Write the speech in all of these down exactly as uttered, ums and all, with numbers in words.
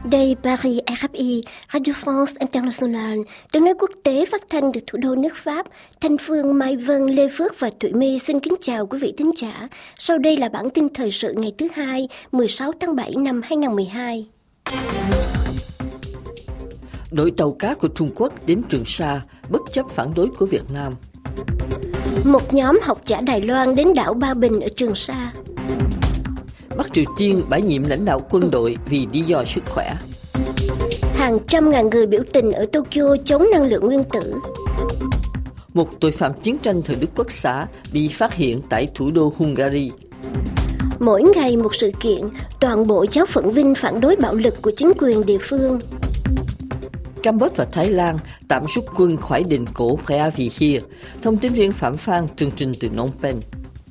Đây Paris rờ ép i, Radio France Internationale, tiếng nói quốc tế phát thanh từ thủ đô nước Pháp. Thanh Phương, Mai Vân, Lê Phước và Thụy My xin kính chào quý vị thính giả. Sau đây là bản tin thời sự ngày thứ hai, mười sáu tháng bảy năm hai nghìn không trăm mười hai. Đội tàu cá của Trung Quốc đến Trường Sa bất chấp phản đối của Việt Nam. Một nhóm học giả Đài Loan đến đảo Ba Bình ở Trường Sa. Bắc Triều Tiên bãi nhiệm lãnh đạo quân đội vì lý do sức khỏe. Hàng trăm ngàn người biểu tình ở Tokyo chống năng lượng nguyên tử. Một tội phạm chiến tranh thời Đức Quốc xã bị phát hiện tại thủ đô Hungary. Mỗi ngày một sự kiện, toàn bộ giáo phận Vinh phản đối bạo lực của chính quyền địa phương. Campuchia và Thái Lan tạm rút quân khỏi đền cổ Preah-Vihear. Thông tin viên Phạm Phan, chương trình từ Phnom Penh.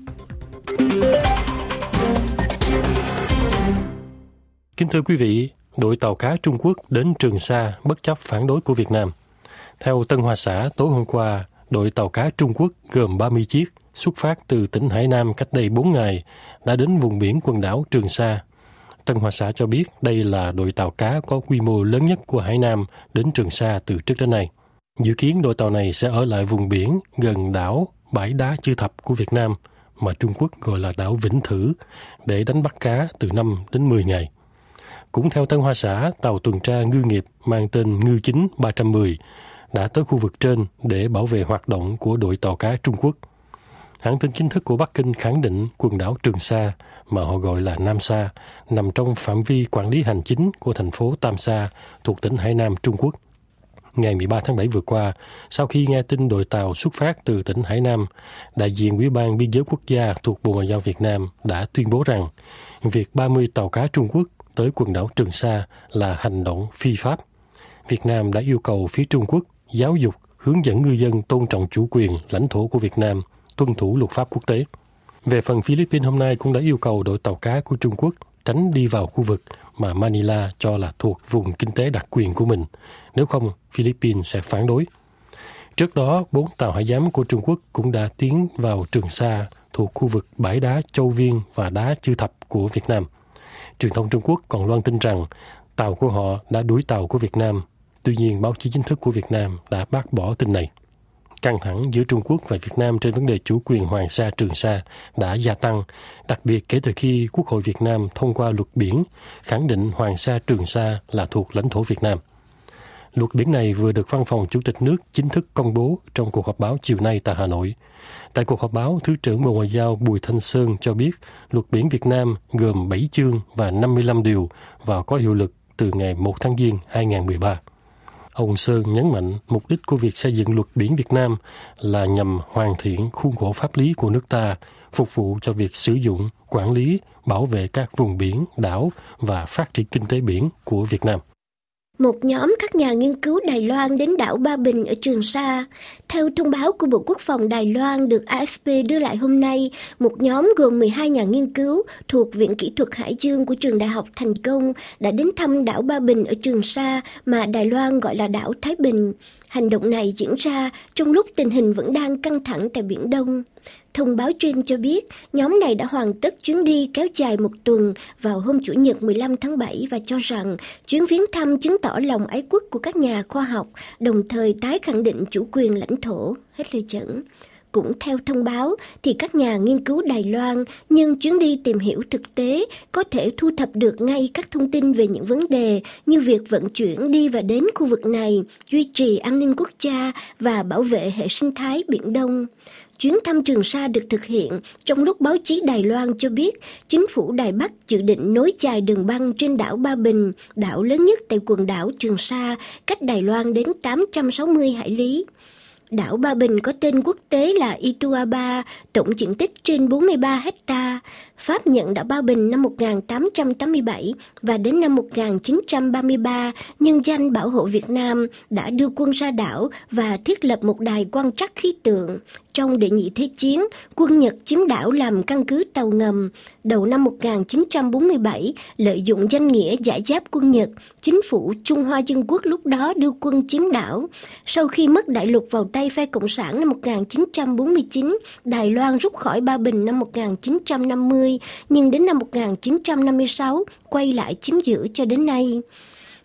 Kính thưa quý vị, đội tàu cá Trung Quốc đến Trường Sa bất chấp phản đối của Việt Nam. Theo Tân Hoa Xã, tối hôm qua, đội tàu cá Trung Quốc gồm ba mươi chiếc xuất phát từ tỉnh Hải Nam cách đây bốn ngày đã đến vùng biển quần đảo Trường Sa. Tân Hoa Xã cho biết đây là đội tàu cá có quy mô lớn nhất của Hải Nam đến Trường Sa từ trước đến nay. Dự kiến đội tàu này sẽ ở lại vùng biển gần đảo Bãi Đá Chư Thập của Việt Nam, mà Trung Quốc gọi là đảo Vĩnh Thử, để đánh bắt cá từ năm đến mười ngày. Cũng theo Tân Hoa Xã, tàu tuần tra ngư nghiệp mang tên Ngư Chính ba trăm mười đã tới khu vực trên để bảo vệ hoạt động của đội tàu cá Trung Quốc. Hãng tin chính thức của Bắc Kinh khẳng định quần đảo Trường Sa, mà họ gọi là Nam Sa, nằm trong phạm vi quản lý hành chính của thành phố Tam Sa thuộc tỉnh Hải Nam, Trung Quốc. Ngày mười ba tháng bảy vừa qua, sau khi nghe tin đội tàu xuất phát từ tỉnh Hải Nam, đại diện Ủy ban Biên giới Quốc gia thuộc Bộ Ngoại giao Việt Nam đã tuyên bố rằng việc ba mươi tàu cá Trung Quốc tới quần đảo Trường Sa là hành động phi pháp. Việt Nam đã yêu cầu phía Trung Quốc giáo dục, hướng dẫn ngư dân tôn trọng chủ quyền, lãnh thổ của Việt Nam, tuân thủ luật pháp quốc tế. Về phần Philippines hôm nay cũng đã yêu cầu đội tàu cá của Trung Quốc tránh đi vào khu vực mà Manila cho là thuộc vùng kinh tế đặc quyền của mình. Nếu không, Philippines sẽ phản đối. Trước đó, bốn tàu hải giám của Trung Quốc cũng đã tiến vào Trường Sa thuộc khu vực bãi đá Châu Viên và đá Chư Thập của Việt Nam. Truyền thông Trung Quốc còn loan tin rằng tàu của họ đã đuổi tàu của Việt Nam. Tuy nhiên, báo chí chính thức của Việt Nam đã bác bỏ tin này. Căng thẳng giữa Trung Quốc và Việt Nam trên vấn đề chủ quyền Hoàng Sa Trường Sa đã gia tăng, đặc biệt kể từ khi Quốc hội Việt Nam thông qua luật biển khẳng định Hoàng Sa Trường Sa là thuộc lãnh thổ Việt Nam. Luật biển này vừa được Văn phòng Chủ tịch nước chính thức công bố trong cuộc họp báo chiều nay tại Hà Nội. Tại cuộc họp báo, Thứ trưởng Bộ Ngoại giao Bùi Thanh Sơn cho biết luật biển Việt Nam gồm bảy chương và năm mươi lăm điều và có hiệu lực từ ngày một tháng Giêng hai nghìn không trăm mười ba. Ông Sơn nhấn mạnh mục đích của việc xây dựng luật biển Việt Nam là nhằm hoàn thiện khuôn khổ pháp lý của nước ta, phục vụ cho việc sử dụng, quản lý, bảo vệ các vùng biển, đảo và phát triển kinh tế biển của Việt Nam. Một nhóm các nhà nghiên cứu Đài Loan đến đảo Ba Bình ở Trường Sa. Theo thông báo của Bộ Quốc phòng Đài Loan được a ép pê đưa lại hôm nay, một nhóm gồm mười hai nhà nghiên cứu thuộc Viện Kỹ thuật Hải dương của Trường Đại học Thành Công đã đến thăm đảo Ba Bình ở Trường Sa mà Đài Loan gọi là đảo Thái Bình. Hành động này diễn ra trong lúc tình hình vẫn đang căng thẳng tại Biển Đông. Thông báo trên cho biết, nhóm này đã hoàn tất chuyến đi kéo dài một tuần vào hôm Chủ nhật mười lăm tháng bảy và cho rằng chuyến viếng thăm chứng tỏ lòng ái quốc của các nhà khoa học, đồng thời tái khẳng định chủ quyền lãnh thổ. Hết lời dẫn. Cũng theo thông báo, thì các nhà nghiên cứu Đài Loan nhân chuyến đi tìm hiểu thực tế có thể thu thập được ngay các thông tin về những vấn đề như việc vận chuyển đi và đến khu vực này, duy trì an ninh quốc gia và bảo vệ hệ sinh thái Biển Đông. Chuyến thăm Trường Sa được thực hiện trong lúc báo chí Đài Loan cho biết chính phủ Đài Bắc dự định nối dài đường băng trên đảo Ba Bình, đảo lớn nhất tại quần đảo Trường Sa, cách Đài Loan đến tám trăm sáu mươi hải lý. Đảo Ba Bình có tên quốc tế là Ituaba, tổng diện tích trên bốn mươi ba hecta. Pháp nhận đảo Ba Bình năm một nghìn tám trăm tám mươi bảy và đến năm một nghìn chín trăm ba mươi ba, nhân danh bảo hộ Việt Nam đã đưa quân ra đảo và thiết lập một đài quan trắc khí tượng. Trong Đệ nhị Thế chiến, quân Nhật chiếm đảo làm căn cứ tàu ngầm. Đầu năm một nghìn chín trăm bốn mươi bảy, lợi dụng danh nghĩa giải giáp quân Nhật, chính phủ Trung Hoa Dân Quốc lúc đó đưa quân chiếm đảo. Sau khi mất đại lục vào tay phe Cộng sản năm một nghìn chín trăm bốn mươi chín, Đài Loan rút khỏi Ba Bình năm một nghìn chín trăm năm mươi, nhưng đến năm một nghìn chín trăm năm mươi sáu, quay lại chiếm giữ cho đến nay.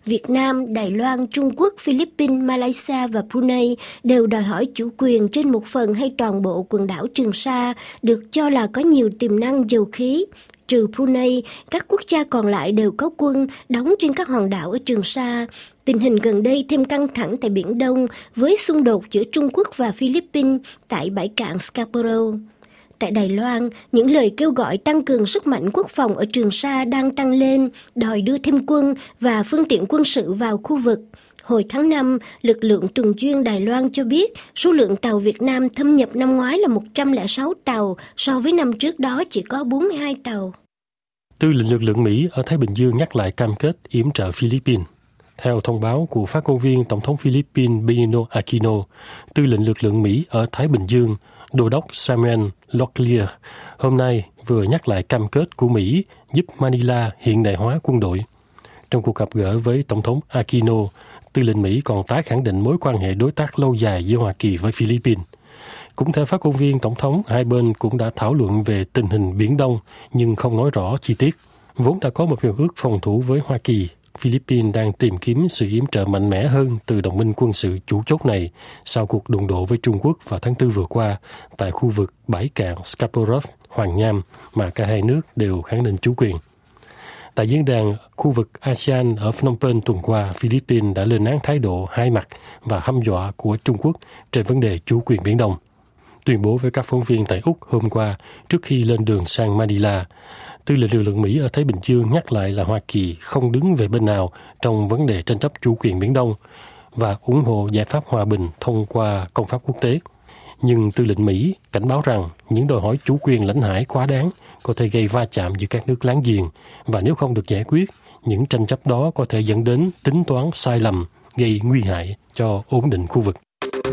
Việt Nam, Đài Loan, Trung Quốc, Philippines, Malaysia và Brunei đều đòi hỏi chủ quyền trên một phần hay toàn bộ quần đảo Trường Sa được cho là có nhiều tiềm năng dầu khí. Trừ Brunei, các quốc gia còn lại đều có quân đóng trên các hòn đảo ở Trường Sa. Tình hình gần đây thêm căng thẳng tại Biển Đông với xung đột giữa Trung Quốc và Philippines tại bãi cạn Scarborough. Tại Đài Loan, những lời kêu gọi tăng cường sức mạnh quốc phòng ở Trường Sa đang tăng lên, đòi đưa thêm quân và phương tiện quân sự vào khu vực. Hồi tháng năm, lực lượng tuần duyên Đài Loan cho biết số lượng tàu Việt Nam thâm nhập năm ngoái là một trăm lẻ sáu tàu, so với năm trước đó chỉ có bốn mươi hai tàu. Tư lệnh lực lượng Mỹ ở Thái Bình Dương nhắc lại cam kết yểm trợ Philippines. Theo thông báo của phát ngôn viên Tổng thống Philippines Benigno Aquino, tư lệnh lực lượng Mỹ ở Thái Bình Dương, Đô đốc Samuel Locklear, hôm nay vừa nhắc lại cam kết của Mỹ giúp Manila hiện đại hóa quân đội. Trong cuộc gặp gỡ với Tổng thống Aquino, tư lệnh Mỹ còn tái khẳng định mối quan hệ đối tác lâu dài giữa Hoa Kỳ với Philippines. Cũng theo phát ngôn viên Tổng thống, hai bên cũng đã thảo luận về tình hình Biển Đông nhưng không nói rõ chi tiết. Vốn đã có một hiệp ước phòng thủ với Hoa Kỳ, Philippines đang tìm kiếm sự yểm trợ mạnh mẽ hơn từ đồng minh quân sự chủ chốt này sau cuộc đụng độ với Trung Quốc vào tháng tư vừa qua tại khu vực bãi cạn Scarborough, Hoàng Nham mà cả hai nước đều khẳng định chủ quyền. Tại diễn đàn khu vực a sê an ở Phnom Penh tuần qua, Philippines đã lên án thái độ hai mặt và hăm dọa của Trung Quốc trên vấn đề chủ quyền Biển Đông. Tuyên bố với các phóng viên tại Úc hôm qua trước khi lên đường sang Manila, tư lệnh lực lượng Mỹ ở Thái Bình Dương nhắc lại là Hoa Kỳ không đứng về bên nào trong vấn đề tranh chấp chủ quyền Biển Đông và ủng hộ giải pháp hòa bình thông qua công pháp quốc tế. Nhưng tư lệnh Mỹ cảnh báo rằng những đòi hỏi chủ quyền lãnh hải quá đáng có thể gây va chạm giữa các nước láng giềng và nếu không được giải quyết, những tranh chấp đó có thể dẫn đến tính toán sai lầm gây nguy hại cho ổn định khu vực.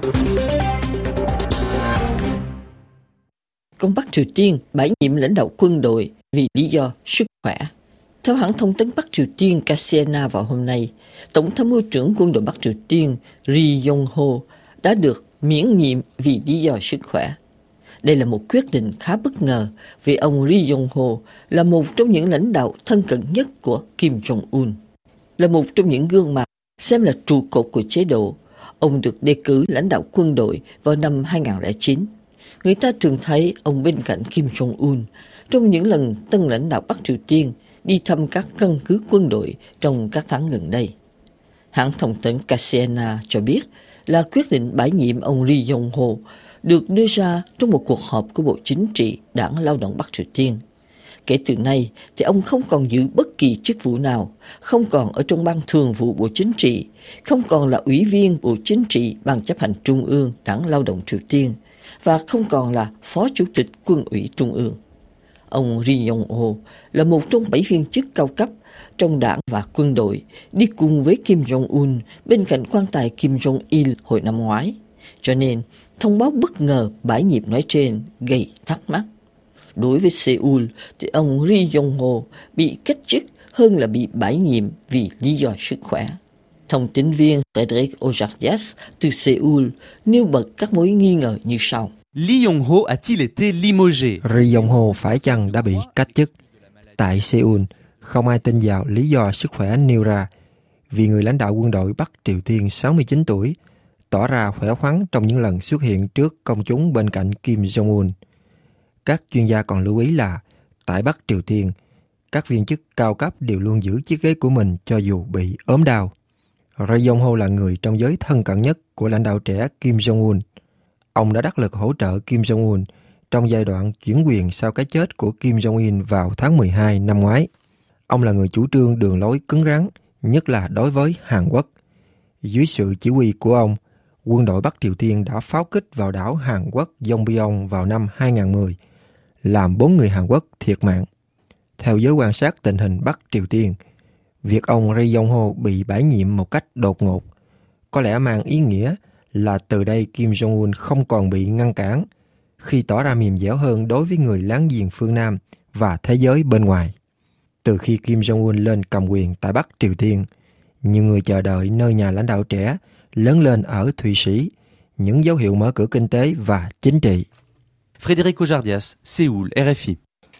Công Bắc Triều Tiên bãi nhiệm lãnh đạo quân đội vì lý do sức khỏe. Theo hãng thông tấn Bắc Triều Tiên K C N A vào hôm nay, Tổng tham mưu trưởng quân đội Bắc Triều Tiên Ri Yong Ho đã được miễn nhiệm vì lý do sức khỏe. Đây là một quyết định khá bất ngờ vì ông Ri Yong Ho là một trong những lãnh đạo thân cận nhất của Kim Jong-un. Là một trong những gương mặt xem là trụ cột của chế độ, ông được đề cử lãnh đạo quân đội vào năm hai không không chín. Người ta thường thấy ông bên cạnh Kim Jong-un trong những lần tân lãnh đạo Bắc Triều Tiên đi thăm các căn cứ quân đội trong các tháng gần đây. Hãng thông tấn K C N A cho biết là quyết định bãi nhiệm ông Ri Yong Ho được đưa ra trong một cuộc họp của Bộ Chính trị Đảng Lao động Bắc Triều Tiên. Kể từ nay thì ông không còn giữ bất kỳ chức vụ nào, không còn ở trong ban thường vụ Bộ Chính trị, không còn là ủy viên Bộ Chính trị Ban chấp hành Trung ương Đảng Lao động Triều Tiên và không còn là Phó Chủ tịch Quân ủy Trung ương. Ông Ri Yong Ho là một trong bảy viên chức cao cấp trong đảng và quân đội đi cùng với Kim Jong-un bên cạnh quan tài Kim Jong-il hồi năm ngoái. Cho nên, thông báo bất ngờ bãi nhiệm nói trên gây thắc mắc. Đối với Seoul thì ông Ri Yong Ho bị cách chức hơn là bị bãi nhiệm vì lý do sức khỏe. Thông tin viên Frédéric Ojardias từ Seoul nêu bật các mối nghi ngờ như sau. Ri Yong Ho a-t-il été limogé? Ri Yong Ho phải chăng đã bị cách chức? Tại Seoul, không ai tin vào lý do sức khỏe nêu ra vì người lãnh đạo quân đội Bắc Triều Tiên sáu mươi chín tuổi tỏ ra khỏe khoắn trong những lần xuất hiện trước công chúng bên cạnh Kim Jong-un. Các chuyên gia còn lưu ý là tại Bắc Triều Tiên, các viên chức cao cấp đều luôn giữ chiếc ghế của mình cho dù bị ốm đau. Ri Yong Ho là người trong giới thân cận nhất của lãnh đạo trẻ Kim Jong-un. Ông đã đắc lực hỗ trợ Kim Jong-un trong giai đoạn chuyển quyền sau cái chết của Kim Jong-il vào tháng mười hai năm ngoái. Ông là người chủ trương đường lối cứng rắn, nhất là đối với Hàn Quốc. Dưới sự chỉ huy của ông, quân đội Bắc Triều Tiên đã pháo kích vào đảo Hàn Quốc Yongbyon vào năm hai không một không, làm bốn người Hàn Quốc thiệt mạng. Theo giới quan sát tình hình Bắc Triều Tiên, việc ông Ri Yong Ho bị bãi nhiệm một cách đột ngột có lẽ mang ý nghĩa là từ đây Kim Jong-un không còn bị ngăn cản khi tỏ ra mềm dẻo hơn đối với người láng giềng phương Nam và thế giới bên ngoài. Từ khi Kim Jong-un lên cầm quyền tại Bắc Triều Tiên, nhiều người chờ đợi nơi nhà lãnh đạo trẻ lớn lên ở Thụy Sĩ những dấu hiệu mở cửa kinh tế và chính trị. Frédéric Ojardias, Séoul, R F I.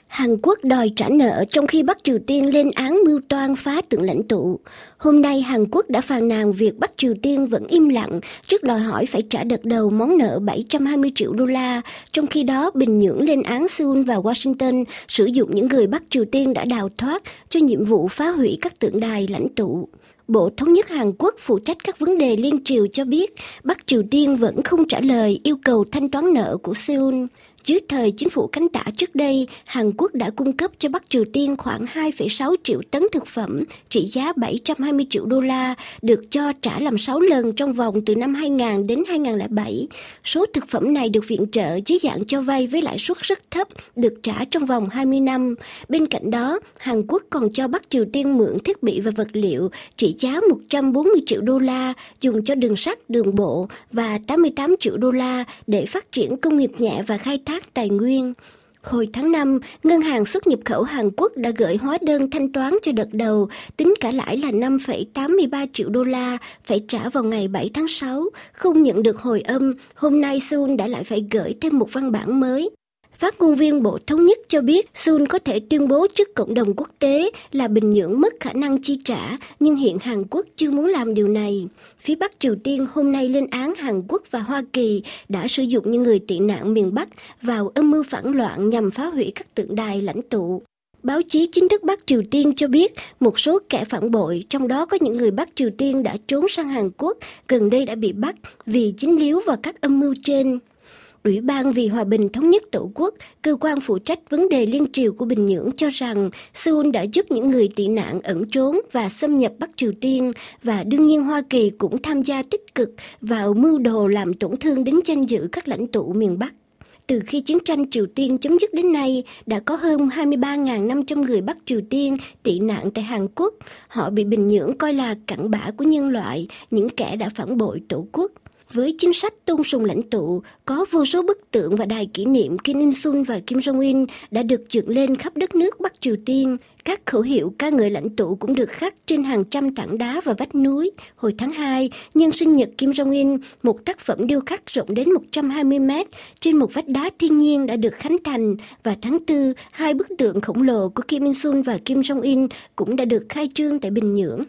Hàn Quốc đòi trả nợ trong khi Bắc Triều Tiên lên án mưu toan phá tượng lãnh tụ. Hôm nay, Hàn Quốc đã phàn nàn việc Bắc Triều Tiên vẫn im lặng trước đòi hỏi phải trả đợt đầu món nợ bảy trăm hai mươi triệu đô la. Trong khi đó, Bình Nhưỡng lên án Seoul và Washington sử dụng những người Bắc Triều Tiên đã đào thoát cho nhiệm vụ phá hủy các tượng đài lãnh tụ. Bộ Thống nhất Hàn Quốc phụ trách các vấn đề liên triều cho biết Bắc Triều Tiên vẫn không trả lời yêu cầu thanh toán nợ của Seoul. Dưới thời chính phủ cánh tả trước đây, Hàn Quốc đã cung cấp cho Bắc Triều Tiên khoảng hai phẩy sáu triệu tấn thực phẩm trị giá bảy trăm hai mươi triệu đô la, được cho trả làm sáu lần trong vòng từ năm hai nghìn đến hai nghìn lẻ bảy. Số thực phẩm này được viện trợ dưới dạng cho vay với lãi suất rất thấp, được trả trong vòng hai mươi năm. Bên cạnh đó, Hàn Quốc còn cho Bắc Triều Tiên mượn thiết bị và vật liệu trị giá một trăm bốn mươi triệu đô la dùng cho đường sắt, đường bộ và tám mươi tám triệu đô la để phát triển công nghiệp nhẹ và khai thác tài nguyên. Hồi tháng năm, Ngân hàng xuất nhập khẩu Hàn Quốc đã gửi hóa đơn thanh toán cho đợt đầu, tính cả lãi là năm phẩy tám mươi ba triệu đô la, phải trả vào ngày bảy tháng sáu. Không nhận được hồi âm, hôm nay Seoul đã lại phải gửi thêm một văn bản mới. Phát ngôn viên Bộ Thống nhất cho biết Seoul có thể tuyên bố trước cộng đồng quốc tế là Bình Nhưỡng mất khả năng chi trả, nhưng hiện Hàn Quốc chưa muốn làm điều này. Phía Bắc Triều Tiên hôm nay lên án Hàn Quốc và Hoa Kỳ đã sử dụng những người tị nạn miền Bắc vào âm mưu phản loạn nhằm phá hủy các tượng đài lãnh tụ. Báo chí chính thức Bắc Triều Tiên cho biết một số kẻ phản bội, trong đó có những người Bắc Triều Tiên đã trốn sang Hàn Quốc, gần đây đã bị bắt vì dính líu vào các âm mưu trên. Ủy ban vì Hòa bình Thống nhất Tổ quốc, cơ quan phụ trách vấn đề liên triều của Bình Nhưỡng cho rằng Seoul đã giúp những người tị nạn ẩn trốn và xâm nhập Bắc Triều Tiên, và đương nhiên Hoa Kỳ cũng tham gia tích cực vào mưu đồ làm tổn thương đến danh dự các lãnh tụ miền Bắc. Từ khi chiến tranh Triều Tiên chấm dứt đến nay, đã có hơn hai mươi ba nghìn năm trăm người Bắc Triều Tiên tị nạn tại Hàn Quốc. Họ bị Bình Nhưỡng coi là cặn bã của nhân loại, những kẻ đã phản bội Tổ quốc. Với chính sách tôn sùng lãnh tụ, có vô số bức tượng và đài kỷ niệm Kim Il-sung và Kim Jong-un đã được dựng lên khắp đất nước Bắc Triều Tiên. Các khẩu hiệu ca ngợi lãnh tụ cũng được khắc trên hàng trăm tảng đá và vách núi. Hồi tháng hai, nhân sinh nhật Kim Jong-un, một tác phẩm điêu khắc rộng đến một trăm hai mươi mét trên một vách đá thiên nhiên đã được khánh thành. Và tháng tư, hai bức tượng khổng lồ của Kim Il-sung và Kim Jong-un cũng đã được khai trương tại Bình Nhưỡng.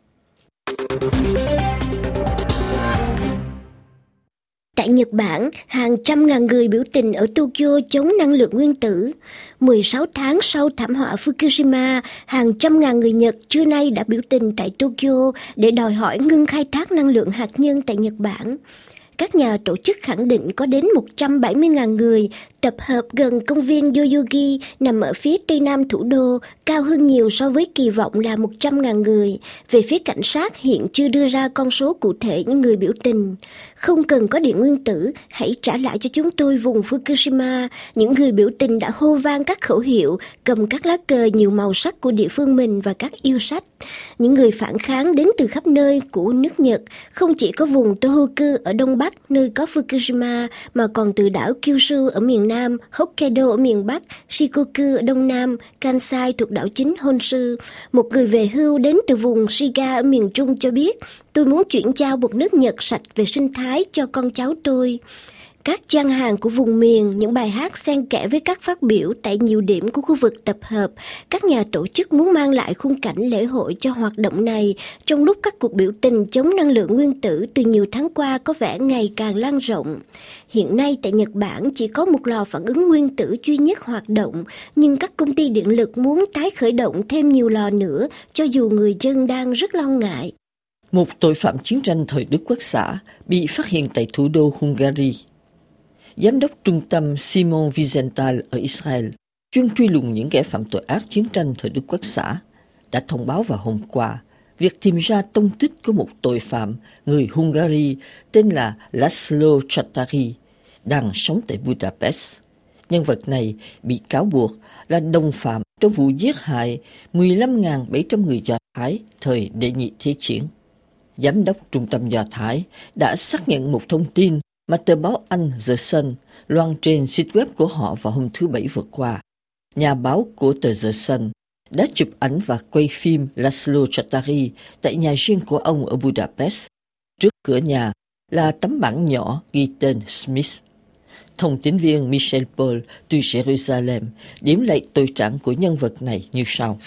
Tại Nhật Bản, hàng trăm ngàn người biểu tình ở Tokyo chống năng lượng nguyên tử. mười sáu tháng sau thảm họa Fukushima, hàng trăm ngàn người Nhật trưa nay đã biểu tình tại Tokyo để đòi hỏi ngưng khai thác năng lượng hạt nhân tại Nhật Bản. Các nhà tổ chức khẳng định có đến một trăm bảy mươi nghìn người tập hợp gần công viên Yoyogi nằm ở phía tây nam thủ đô, cao hơn nhiều so với kỳ vọng là một trăm nghìn người. Về phía cảnh sát hiện chưa đưa ra con số cụ thể những người biểu tình. Không cần có điện nguyên tử, hãy trả lại cho chúng tôi vùng Fukushima. Những người biểu tình đã hô vang các khẩu hiệu, cầm các lá cờ nhiều màu sắc của địa phương mình và các yêu sách. Những người phản kháng đến từ khắp nơi của nước Nhật, không chỉ có vùng Tohoku ở Đông Bắc, nơi có Fukushima, mà còn từ đảo Kyushu ở miền Nam, Hokkaido ở miền Bắc, Shikoku ở Đông Nam, Kansai thuộc đảo chính Honshu. Một người về hưu đến từ vùng Shiga ở miền Trung cho biết, tôi muốn chuyển giao một nước Nhật sạch về sinh thái cho con cháu tôi. Các gian hàng của vùng miền, những bài hát xen kẽ với các phát biểu tại nhiều điểm của khu vực tập hợp. Các nhà tổ chức muốn mang lại khung cảnh lễ hội cho hoạt động này, trong lúc các cuộc biểu tình chống năng lượng nguyên tử từ nhiều tháng qua có vẻ ngày càng lan rộng. Hiện nay tại Nhật Bản chỉ có một lò phản ứng nguyên tử duy nhất hoạt động, nhưng các công ty điện lực muốn tái khởi động thêm nhiều lò nữa, cho dù người dân đang rất lo ngại. Một tội phạm chiến tranh thời Đức Quốc xã bị phát hiện tại thủ đô Hungary. Giám đốc trung tâm Simon Wiesenthal ở Israel, chuyên truy lùng những kẻ phạm tội ác chiến tranh thời Đức Quốc xã, đã thông báo vào hôm qua việc tìm ra tông tích của một tội phạm người Hungary tên là Laszlo Csátáry, đang sống tại Budapest. Nhân vật này bị cáo buộc là đồng phạm trong vụ giết hại mười lăm nghìn bảy trăm người Do Thái thời Đệ nhị Thế chiến. Giám đốc trung tâm Do Thái đã xác nhận một thông tin mà tờ báo Anh The Sun loan trên site web của họ vào hôm thứ Bảy vừa qua. Nhà báo của tờ The Sun đã chụp ảnh và quay phim Laszlo Csátáry tại nhà riêng của ông ở Budapest. Trước cửa nhà là tấm bảng nhỏ ghi tên Smith. Thông tín viên Michel Paul từ Jerusalem điểm lại tội trạng của nhân vật này như sau.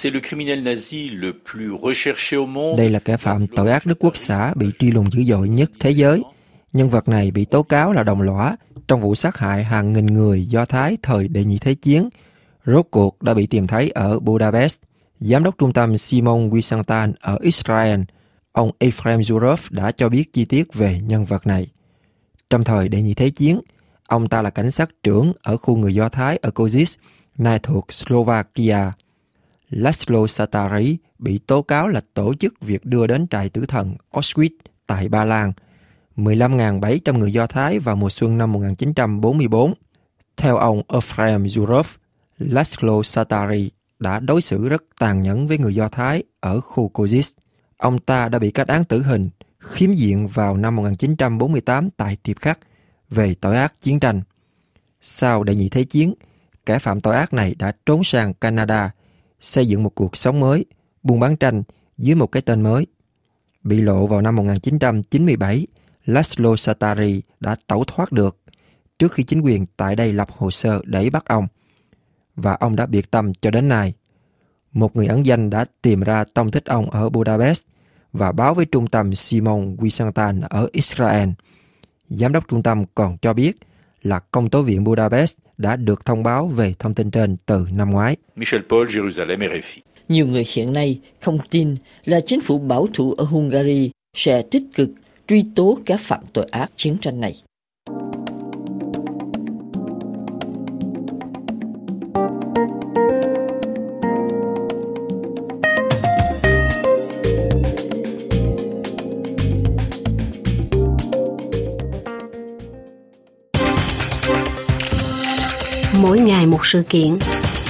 Đây là kẻ phạm tội ác Đức Quốc xã bị truy lùng dữ dội nhất thế giới. Nhân vật này bị tố cáo là đồng lõa trong vụ sát hại hàng nghìn người Do Thái thời Đệ nhị Thế chiến. Rốt cuộc đã bị tìm thấy ở Budapest. Giám đốc trung tâm Simon Wiesenthal ở Israel, ông Ephraim Zurov đã cho biết chi tiết về nhân vật này. Trong thời Đệ nhị Thế chiến, ông ta là cảnh sát trưởng ở khu người Do Thái ở Kozice, nay thuộc Slovakia. Laszlo Satary bị tố cáo là tổ chức việc đưa đến trại tử thần Auschwitz tại Ba Lan mười lăm nghìn bảy trăm người Do Thái vào mùa xuân năm một nghìn chín trăm bốn mươi tư. Theo ông Ephraim Zurov, Laszlo Satary đã đối xử rất tàn nhẫn với người Do Thái ở khu Kozice. Ông ta đã bị kết án tử hình, khiếm diện vào năm một nghìn chín trăm bốn mươi tám tại Tiệp Khắc về tội ác chiến tranh. Sau Đệ nhị Thế chiến, kẻ phạm tội ác này đã trốn sang Canada, xây dựng một cuộc sống mới, buôn bán tranh dưới một cái tên mới. Bị lộ vào năm một nghìn chín trăm chín mươi bảy, Laszlo Satary đã tẩu thoát được trước khi chính quyền tại đây lập hồ sơ để bắt ông. Và ông đã biệt tâm cho đến nay. Một người ẩn danh đã tìm ra tông tích ông ở Budapest và báo với trung tâm Simon Wiesenthal ở Israel. Giám đốc trung tâm còn cho biết là công tố viện Budapest đã được thông báo về thông tin trên từ năm ngoái. Michel Paul, Jerusalem, R F I. Nhiều người hiện nay không tin là chính phủ bảo thủ ở Hungary sẽ tích cực truy tố kẻ phạm tội ác chiến tranh này. Mỗi ngày một sự kiện.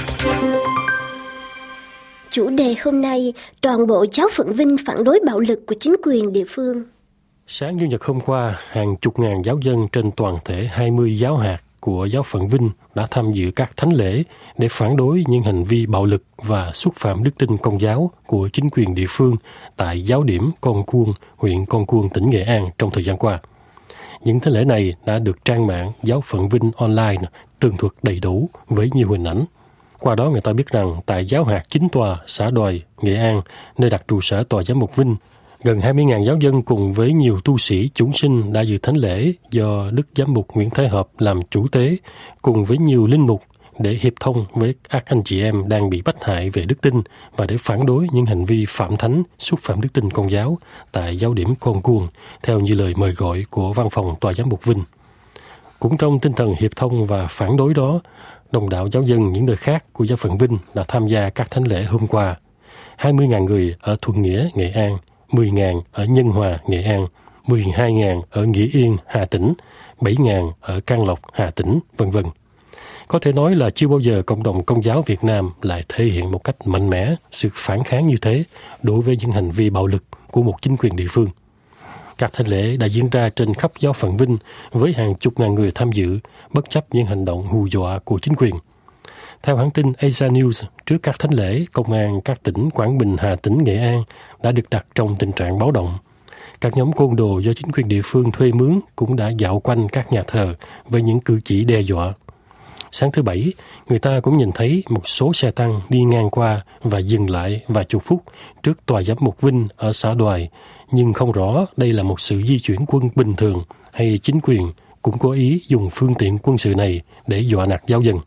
Chủ đề hôm nay, toàn bộ giáo phận Vinh phản đối bạo lực của chính quyền địa phương. Sáng Chủ nhật hôm qua, hàng chục ngàn giáo dân trên toàn thể hai mươi giáo hạt của giáo phận Vinh đã tham dự các thánh lễ để phản đối những hành vi bạo lực và xúc phạm đức tin Công giáo của chính quyền địa phương tại giáo điểm Con Cuông, huyện Con Cuông, tỉnh Nghệ An trong thời gian qua. Những thánh lễ này đã được trang mạng Giáo phận Vinh Online tường thuật đầy đủ với nhiều hình ảnh. Qua đó người ta biết rằng tại giáo hạt chính tòa xã Đoài, Nghệ An, nơi đặt trụ sở tòa giám mục Vinh, gần hai mươi nghìn giáo dân cùng với nhiều tu sĩ chúng sinh đã dự thánh lễ do Đức Giám mục Nguyễn Thái Hợp làm chủ tế, cùng với nhiều linh mục để hiệp thông với các anh chị em đang bị bắt hại về đức tin và để phản đối những hành vi phạm thánh, xúc phạm đức tin Công giáo tại giáo điểm Con Cuông, theo như lời mời gọi của văn phòng tòa giám mục Vinh. Cũng trong tinh thần hiệp thông và phản đối đó, đông đảo giáo dân những nơi khác của giáo phận Vinh đã tham gia các thánh lễ hôm qua. hai mươi nghìn người ở Thuận Nghĩa, Nghệ An, mười nghìn ở Nhân Hòa, Nghệ An, mười hai nghìn ở Nghĩa Yên, Hà Tĩnh, bảy nghìn ở Can Lộc, Hà Tĩnh, vân vân. Có thể nói là chưa bao giờ cộng đồng Công giáo Việt Nam lại thể hiện một cách mạnh mẽ sự phản kháng như thế đối với những hành vi bạo lực của một chính quyền địa phương. Các thánh lễ đã diễn ra trên khắp giáo phận Vinh với hàng chục ngàn người tham dự, bất chấp những hành động hù dọa của chính quyền. Theo hãng tin Asia News, trước các thánh lễ, công an các tỉnh Quảng Bình, Hà Tĩnh, Nghệ An đã được đặt trong tình trạng báo động. Các nhóm côn đồ do chính quyền địa phương thuê mướn cũng đã dạo quanh các nhà thờ với những cử chỉ đe dọa. Sáng thứ Bảy, người ta cũng nhìn thấy một số xe tăng đi ngang qua và dừng lại vài chục phút trước tòa giám mục Vinh ở xã Đoài, nhưng không rõ đây là một sự di chuyển quân bình thường hay chính quyền cũng có ý dùng phương tiện quân sự này để dọa nạt giáo dân.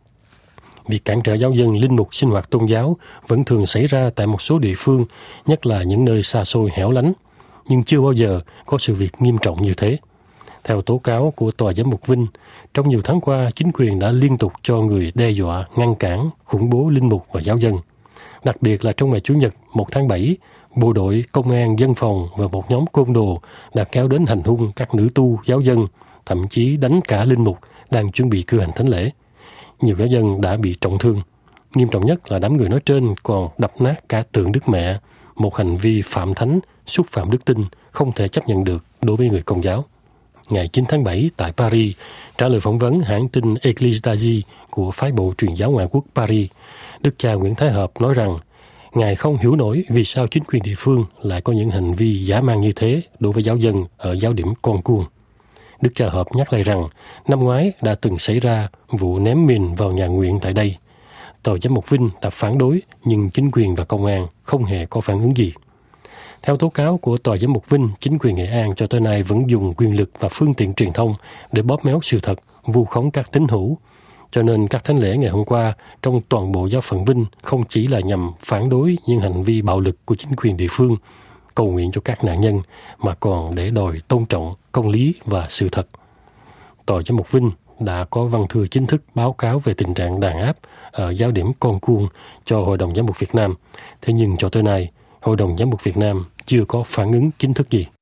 Việc cản trở giáo dân linh mục sinh hoạt tôn giáo vẫn thường xảy ra tại một số địa phương, nhất là những nơi xa xôi hẻo lánh, nhưng chưa bao giờ có sự việc nghiêm trọng như thế. Theo tố cáo của tòa giám mục Vinh, trong nhiều tháng qua, chính quyền đã liên tục cho người đe dọa, ngăn cản, khủng bố linh mục và giáo dân. Đặc biệt là trong ngày Chủ nhật một tháng bảy, bộ đội, công an, dân phòng và một nhóm côn đồ đã kéo đến hành hung các nữ tu, giáo dân, thậm chí đánh cả linh mục đang chuẩn bị cử hành thánh lễ. Nhiều giáo dân đã bị trọng thương. Nghiêm trọng nhất là đám người nói trên còn đập nát cả tượng Đức Mẹ, một hành vi phạm thánh, xúc phạm đức tin không thể chấp nhận được đối với người Công giáo. Ngày chín tháng bảy tại Paris, trả lời phỏng vấn hãng tin Église d'Asie của phái bộ truyền giáo ngoại quốc Paris, Đức cha Nguyễn Thái Hợp nói rằng Ngài không hiểu nổi vì sao chính quyền địa phương lại có những hành vi dã man như thế đối với giáo dân ở giáo điểm Con Cuông. Đức Cha Hợp nhắc lại rằng năm ngoái đã từng xảy ra vụ ném mìn vào nhà nguyện tại đây. Tòa giám mục Vinh đã phản đối, nhưng chính quyền và công an không hề có phản ứng gì. Theo tố cáo của Tòa giám mục Vinh, chính quyền Nghệ An cho tới nay vẫn dùng quyền lực và phương tiện truyền thông để bóp méo sự thật, vu khống các tín hữu. Cho nên các thánh lễ ngày hôm qua trong toàn bộ giáo phận Vinh không chỉ là nhằm phản đối những hành vi bạo lực của chính quyền địa phương, cầu nguyện cho các nạn nhân, mà còn để đòi tôn trọng công lý và sự thật. Tòa giám mục Vinh đã có văn thư chính thức báo cáo về tình trạng đàn áp ở giáo điểm Con Cuông cho Hội đồng Giám mục Việt Nam. Thế nhưng cho tới nay, Hội đồng Giám mục Việt Nam chưa có phản ứng chính thức gì.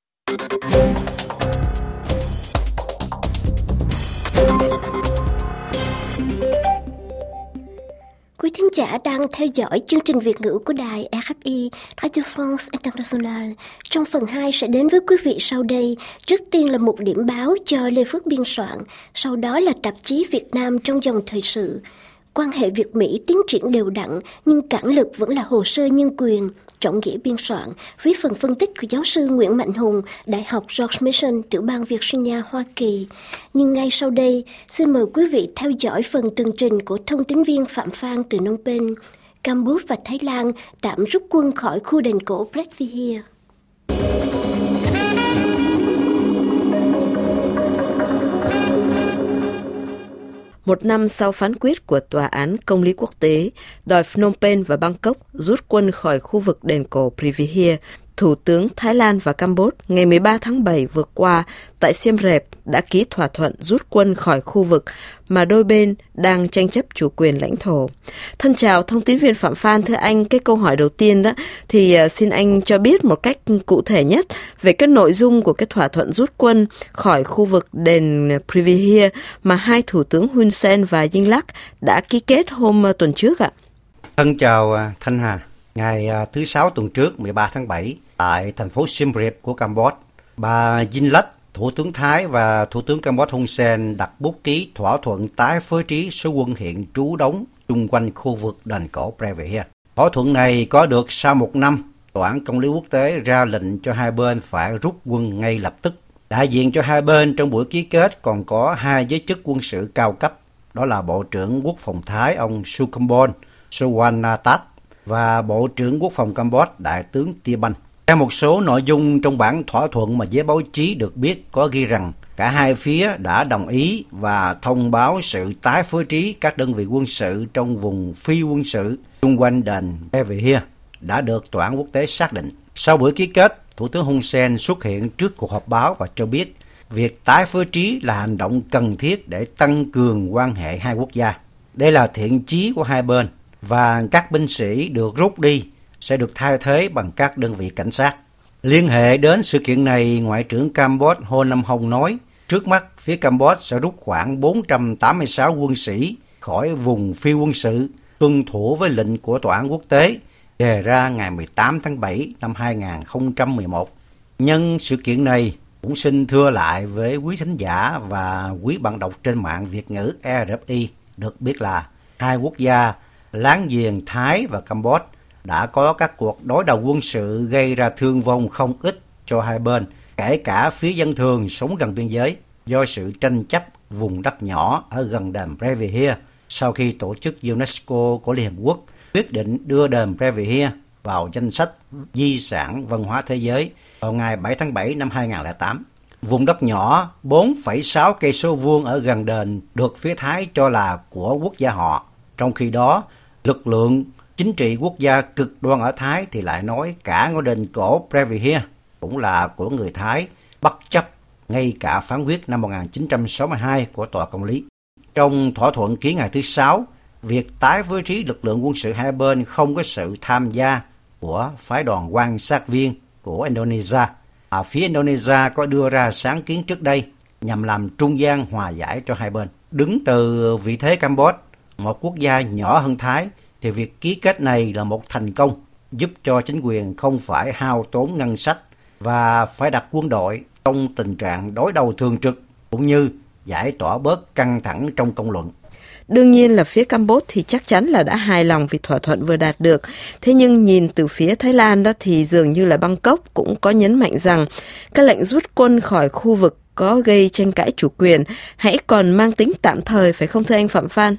Quý thính giả đang theo dõi chương trình Việt ngữ của đài rờ ép i, Radio France International. Trong phần hai sẽ đến với quý vị sau đây. Trước tiên là một điểm báo cho Lê Phước biên soạn, sau đó là tạp chí Việt Nam trong dòng thời sự. Quan hệ Việt-Mỹ tiến triển đều đặn, nhưng cản lực vẫn là hồ sơ nhân quyền. Trọng Nghĩa biên soạn, với phần phân tích của giáo sư Nguyễn Mạnh Hùng, Đại học George Mason, tiểu bang Virginia, Hoa Kỳ. Nhưng ngay sau đây, xin mời quý vị theo dõi phần tường trình của thông tín viên Phạm Phan từ Phnom Penh. Campuchia và Thái Lan tạm rút quân khỏi khu đền cổ Previer. Một năm sau phán quyết của Tòa án Công lý Quốc tế đòi Phnom Penh và Bangkok rút quân khỏi khu vực đền cổ Previer, Thủ tướng Thái Lan và Campuchia ngày mười ba tháng bảy vừa qua tại Siem Reap đã ký thỏa thuận rút quân khỏi khu vực mà đôi bên đang tranh chấp chủ quyền lãnh thổ. Thân chào thông tín viên Phạm Phan, thưa anh, cái câu hỏi đầu tiên đó thì xin anh cho biết một cách cụ thể nhất về cái nội dung của cái thỏa thuận rút quân khỏi khu vực đền Previer mà hai thủ tướng Hun Sen và Yingluck đã ký kết hôm tuần trước ạ. Thân chào Thanh Hà. Ngày thứ Sáu tuần trước, mười ba tháng bảy, tại thành phố Siem Reap của Campuchia, bà Yingluck, Thủ tướng Thái và Thủ tướng Campuchia Hun Sen đặt bút ký thỏa thuận tái phối trí số quân hiện trú đóng xung quanh khu vực đền cổ Previer. Thỏa thuận này có được sau một năm, Tòa án Công lý Quốc tế ra lệnh cho hai bên phải rút quân ngay lập tức. Đại diện cho hai bên trong buổi ký kết còn có hai giới chức quân sự cao cấp, đó là Bộ trưởng Quốc phòng Thái ông Sukhambon Sawanatat và Bộ trưởng Quốc phòng Campuchia Đại tướng Tia Banh. Theo một số nội dung trong bản thỏa thuận mà giới báo chí được biết có ghi rằng cả hai phía đã đồng ý và thông báo sự tái phối trí các đơn vị quân sự trong vùng phi quân sự xung quanh đền Previer đã được Tòa án quốc tế xác định. Sau buổi ký kết, Thủ tướng Hun Sen xuất hiện trước cuộc họp báo và cho biết việc tái phối trí là hành động cần thiết để tăng cường quan hệ hai quốc gia. Đây là thiện chí của hai bên và các binh sĩ được rút đi sẽ được thay thế bằng các đơn vị cảnh sát. Liên hệ đến sự kiện này, Ngoại trưởng Campuchia Hun Nam Hong nói, trước mắt phía Campuchia sẽ rút khoảng bốn trăm tám mươi sáu quân sĩ khỏi vùng phi quân sự, tuân thủ với lệnh của Tòa án quốc tế đề ra ngày mười tám tháng bảy năm hai nghìn không trăm mười một. Nhân sự kiện này, cũng xin thưa lại với quý thính giả và quý bạn đọc trên mạng Việt ngữ rờ ép i được biết là hai quốc gia láng giềng Thái và Campuchia đã có các cuộc đối đầu quân sự gây ra thương vong không ít cho hai bên, kể cả phía dân thường sống gần biên giới, do sự tranh chấp vùng đất nhỏ ở gần đền Previer sau khi tổ chức UNESCO của Liên Hợp Quốc quyết định đưa đền Previer vào danh sách di sản văn hóa thế giới vào ngày bảy tháng bảy năm hai nghìn không trăm lẻ tám. Vùng đất nhỏ bốn phẩy sáu cây số vuông ở gần đền được phía Thái cho là của quốc gia họ, trong khi đó lực lượng chính trị quốc gia cực đoan ở Thái thì lại nói cả ngôi đền cổ Previer cũng là của người Thái, bất chấp ngay cả phán quyết năm một nghìn chín trăm sáu mươi hai của Tòa Công lý. Trong thỏa thuận ký ngày thứ Sáu, việc tái phối trí lực lượng quân sự hai bên không có sự tham gia của phái đoàn quan sát viên của Indonesia. À, phía Indonesia có đưa ra sáng kiến trước đây nhằm làm trung gian hòa giải cho hai bên. Đứng từ vị thế Campuchia, một quốc gia nhỏ hơn Thái, thì việc ký kết này là một thành công, giúp cho chính quyền không phải hao tốn ngân sách và phải đặt quân đội trong tình trạng đối đầu thường trực, cũng như giải tỏa bớt căng thẳng trong công luận. Đương nhiên là phía Campuchia thì chắc chắn là đã hài lòng vì thỏa thuận vừa đạt được. Thế nhưng nhìn từ phía Thái Lan đó thì dường như là Bangkok cũng có nhấn mạnh rằng các lệnh rút quân khỏi khu vực có gây tranh cãi chủ quyền, hãy còn mang tính tạm thời phải không thưa anh Phạm Phan?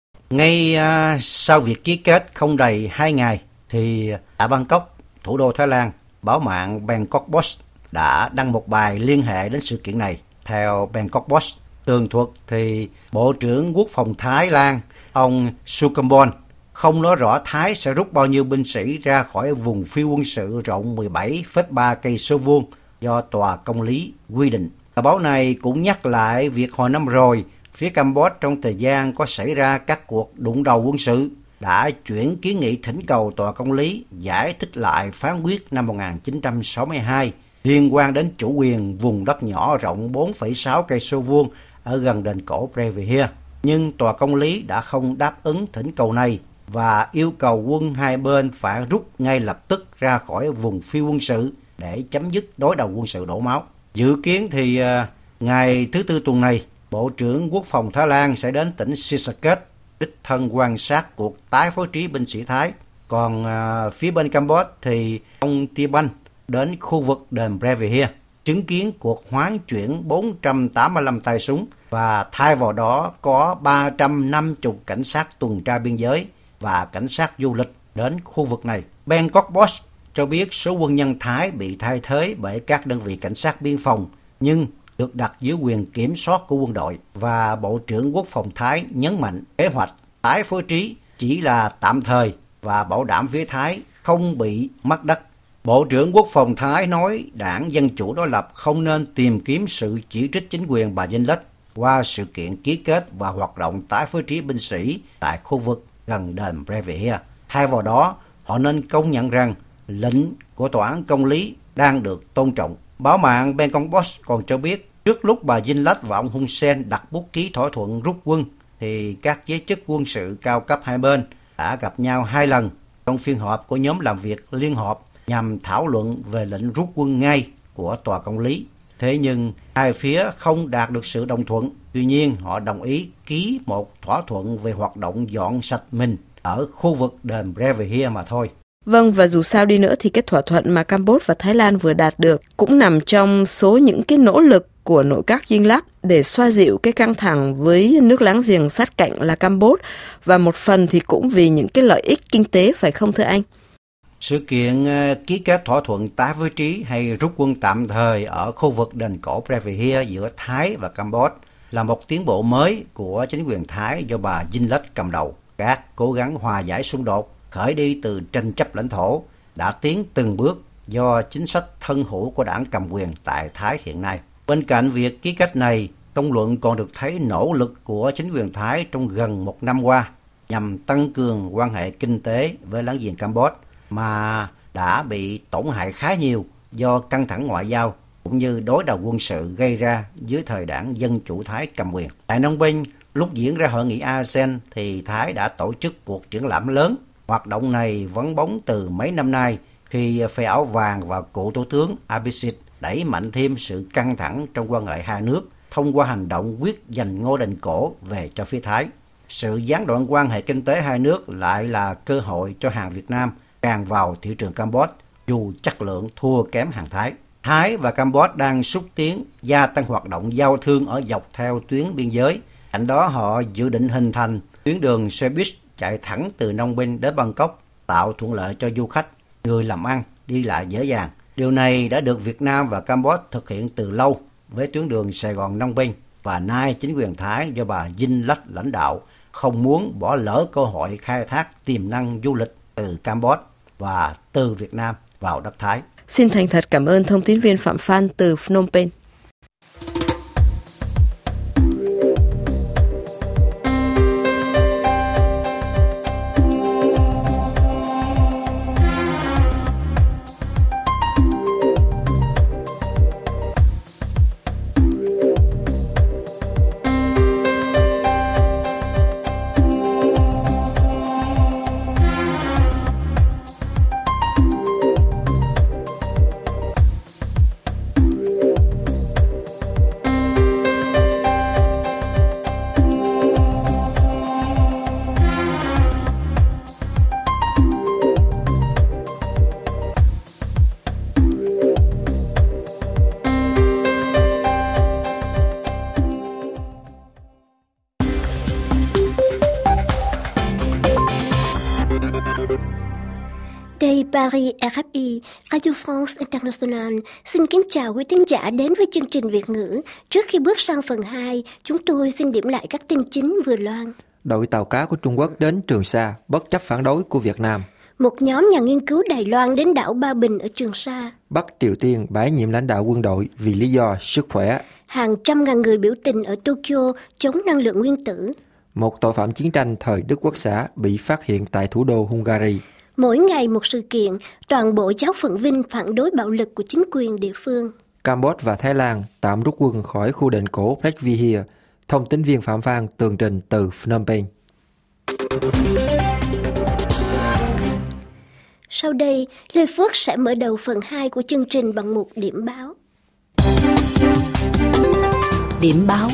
Ngay uh, sau việc ký kết không đầy hai ngày, thì tại Bangkok, thủ đô Thái Lan, báo mạng Bangkok Post đã đăng một bài liên hệ đến sự kiện này. Theo Bangkok Post tường thuật thì Bộ trưởng Quốc phòng Thái Lan, ông Sukhambon, không nói rõ Thái sẽ rút bao nhiêu binh sĩ ra khỏi vùng phi quân sự rộng mười bảy phẩy ba cây số vuông do Tòa Công lý quy định. Báo này cũng nhắc lại việc hồi năm rồi, phía Campuchia trong thời gian có xảy ra các cuộc đụng đầu quân sự đã chuyển kiến nghị thỉnh cầu Tòa Công lý giải thích lại phán quyết năm một nghìn chín trăm sáu mươi hai liên quan đến chủ quyền vùng đất nhỏ rộng bốn phẩy sáu cây số vuông ở gần đền cổ Previher. Nhưng Tòa Công lý đã không đáp ứng thỉnh cầu này và yêu cầu quân hai bên phải rút ngay lập tức ra khỏi vùng phi quân sự để chấm dứt đối đầu quân sự đổ máu. Dự kiến thì uh, ngày thứ Tư tuần này, Bộ trưởng Quốc phòng Thái Lan sẽ đến tỉnh Sisaket đích thân quan sát cuộc tái phối trí binh sĩ Thái. Còn uh, phía bên Campuchia thì ông Tiban đến khu vực đền Previher chứng kiến cuộc hoán chuyển bốn trăm tám mươi lăm tay súng và thay vào đó có ba trăm năm mươi cảnh sát tuần tra biên giới và cảnh sát du lịch đến khu vực này. Bangkok Post cho biết số quân nhân Thái bị thay thế bởi các đơn vị cảnh sát biên phòng nhưng được đặt dưới quyền kiểm soát của quân đội, và Bộ trưởng Quốc phòng Thái nhấn mạnh kế hoạch tái phối trí chỉ là tạm thời và bảo đảm phía Thái không bị mất đất. Bộ trưởng Quốc phòng Thái nói Đảng Dân Chủ đối lập không nên tìm kiếm sự chỉ trích chính quyền bà Dinh Lech qua sự kiện ký kết và hoạt động tái phối trí binh sĩ tại khu vực gần đền Previher. Thay vào đó, họ nên công nhận rằng lệnh của Tòa án Công lý đang được tôn trọng. Báo mạng Bangkok Post còn cho biết trước lúc bà Dinh Lech và ông Hun Sen đặt bút ký thỏa thuận rút quân thì các giới chức quân sự cao cấp hai bên đã gặp nhau hai lần trong phiên họp của nhóm làm việc liên hợp nhằm thảo luận về lệnh rút quân ngay của Tòa Công lý. Thế nhưng hai phía không đạt được sự đồng thuận. Tuy nhiên họ đồng ý ký một thỏa thuận về hoạt động dọn sạch mình ở khu vực đền Previher mà thôi. Vâng, và dù sao đi nữa thì cái thỏa thuận mà Campuchia và Thái Lan vừa đạt được cũng nằm trong số những cái nỗ lực của nội các Dinh Lach để xoa dịu cái căng thẳng với nước láng giềng sát cạnh là Campuchia, và một phần thì cũng vì những cái lợi ích kinh tế, phải không thưa anh? Sự kiện ký kết thỏa thuận tái phối trí hay rút quân tạm thời ở khu vực đền cổ Previher giữa Thái và Campuchia là một tiến bộ mới của chính quyền Thái do bà Dinh Lech cầm đầu. Các cố gắng hòa giải xung đột khởi đi từ tranh chấp lãnh thổ đã tiến từng bước do chính sách thân hữu của đảng cầm quyền tại Thái hiện nay. Bên cạnh việc ký kết này, công luận còn được thấy nỗ lực của chính quyền Thái trong gần một năm qua nhằm tăng cường quan hệ kinh tế với láng giềng Campuchia mà đã bị tổn hại khá nhiều do căng thẳng ngoại giao cũng như đối đầu quân sự gây ra dưới thời đảng Dân Chủ Thái cầm quyền. Tại Phnom Penh, lúc diễn ra hội nghị a sê an thì Thái đã tổ chức cuộc triển lãm lớn. Hoạt động này vắng bóng từ mấy năm nay khi phe áo vàng và cựu thủ tướng Abhisit đẩy mạnh thêm sự căng thẳng trong quan hệ hai nước thông qua hành động quyết giành ngôi đền cổ về cho phía Thái. Sự gián đoạn quan hệ kinh tế hai nước lại là cơ hội cho hàng Việt Nam tràn vào thị trường Campuchia dù chất lượng thua kém hàng Thái. Thái và Campuchia đang xúc tiến gia tăng hoạt động giao thương ở dọc theo tuyến biên giới. Cạnh đó họ dự định hình thành tuyến đường xe buýt chạy thẳng từ Phnom Penh đến Bangkok, tạo thuận lợi cho du khách, người làm ăn đi lại dễ dàng. Điều này đã được Việt Nam và Campuchia thực hiện từ lâu với tuyến đường Sài Gòn Phnom Penh, và nay chính quyền Thái do bà Dinh Lech lãnh đạo không muốn bỏ lỡ cơ hội khai thác tiềm năng du lịch từ Campuchia và từ Việt Nam vào đất Thái. Xin thành thật cảm ơn thông tín viên Phạm Phan từ Phnom Penh. Đây Paris rờ ép i, Radio France International. Xin kính chào quý thính giả đến với chương trình Việt ngữ. Trước khi bước sang phần hai, chúng tôi xin điểm lại các tin chính vừa loan. Đội tàu cá của Trung Quốc đến Trường Sa bất chấp phản đối của Việt Nam. Một nhóm nhà nghiên cứu Đài Loan đến đảo Ba Bình ở Trường Sa. Bắc Triều Tiên bãi nhiệm lãnh đạo quân đội vì lý do sức khỏe. Hàng trăm ngàn người biểu tình ở Tokyo chống năng lượng nguyên tử. Một tội phạm chiến tranh thời Đức Quốc xã bị phát hiện tại thủ đô Hungary. Mỗi ngày một sự kiện, toàn bộ giáo phận Vinh phản đối bạo lực của chính quyền địa phương. Campuchia và Thái Lan tạm rút quân khỏi khu đền cổ Previhe. Thông tín viên Phạm Phan tường trình từ Phnom Penh. Sau đây, Lê Phước sẽ mở đầu phần hai của chương trình bằng một điểm báo. Điểm báo.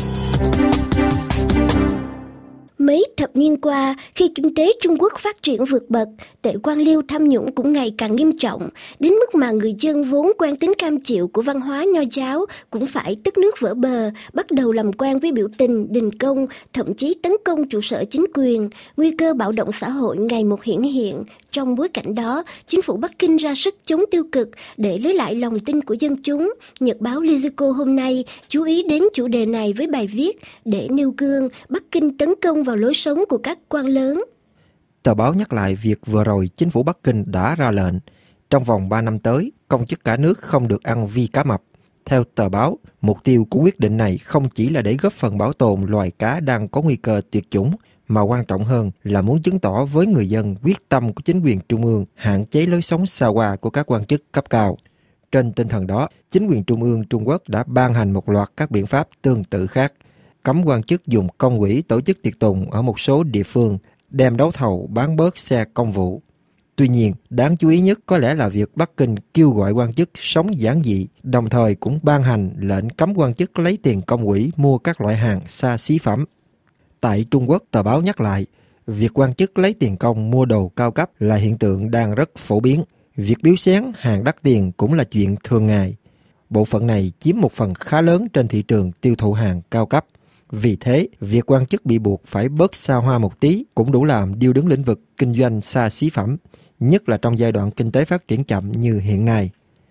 Mấy thập niên qua, khi kinh tế Trung Quốc phát triển vượt bậc, tệ quan liêu tham nhũng cũng ngày càng nghiêm trọng, đến mức mà người dân vốn quen tính cam chịu của văn hóa nho giáo cũng phải tức nước vỡ bờ, bắt đầu làm quen với biểu tình, đình công, thậm chí tấn công trụ sở chính quyền. Nguy cơ bạo động xã hội ngày một hiển hiện. Trong bối cảnh đó, chính phủ Bắc Kinh ra sức chống tiêu cực để lấy lại lòng tin của dân chúng. Nhật báo Lizico hôm nay chú ý đến chủ đề này với bài viết để nêu gương Bắc Kinh tấn công vào lối sống của các quan lớn. Tờ báo nhắc lại việc vừa rồi chính phủ Bắc Kinh đã ra lệnh trong vòng ba năm tới, công chức cả nước không được ăn vi cá mập. Theo tờ báo, mục tiêu của quyết định này không chỉ là để góp phần bảo tồn loài cá đang có nguy cơ tuyệt chủng, mà quan trọng hơn là muốn chứng tỏ với người dân quyết tâm của chính quyền trung ương hạn chế lối sống xa hoa của các quan chức cấp cao. Trên tinh thần đó, chính quyền trung ương Trung Quốc đã ban hành một loạt các biện pháp tương tự khác, cấm quan chức dùng công quỹ tổ chức tiệc tùng ở một số địa phương, đem đấu thầu bán bớt xe công vụ. Tuy nhiên, đáng chú ý nhất có lẽ là việc Bắc Kinh kêu gọi quan chức sống giản dị, đồng thời cũng ban hành lệnh cấm quan chức lấy tiền công quỹ mua các loại hàng xa xí phẩm. Tại Trung Quốc, tờ báo nhắc lại, việc quan chức lấy tiền công mua đồ cao cấp là hiện tượng đang rất phổ biến. Việc biếu xén hàng đắt tiền cũng là chuyện thường ngày. Bộ phận này chiếm một phần khá lớn trên thị trường tiêu thụ hàng cao cấp. Vì thế, việc quan chức bị buộc phải bớt xa hoa một tí cũng đủ làm điêu đứng lĩnh vực kinh doanh xa xí phẩm, nhất là trong giai đoạn kinh tế phát triển chậm như hiện nay.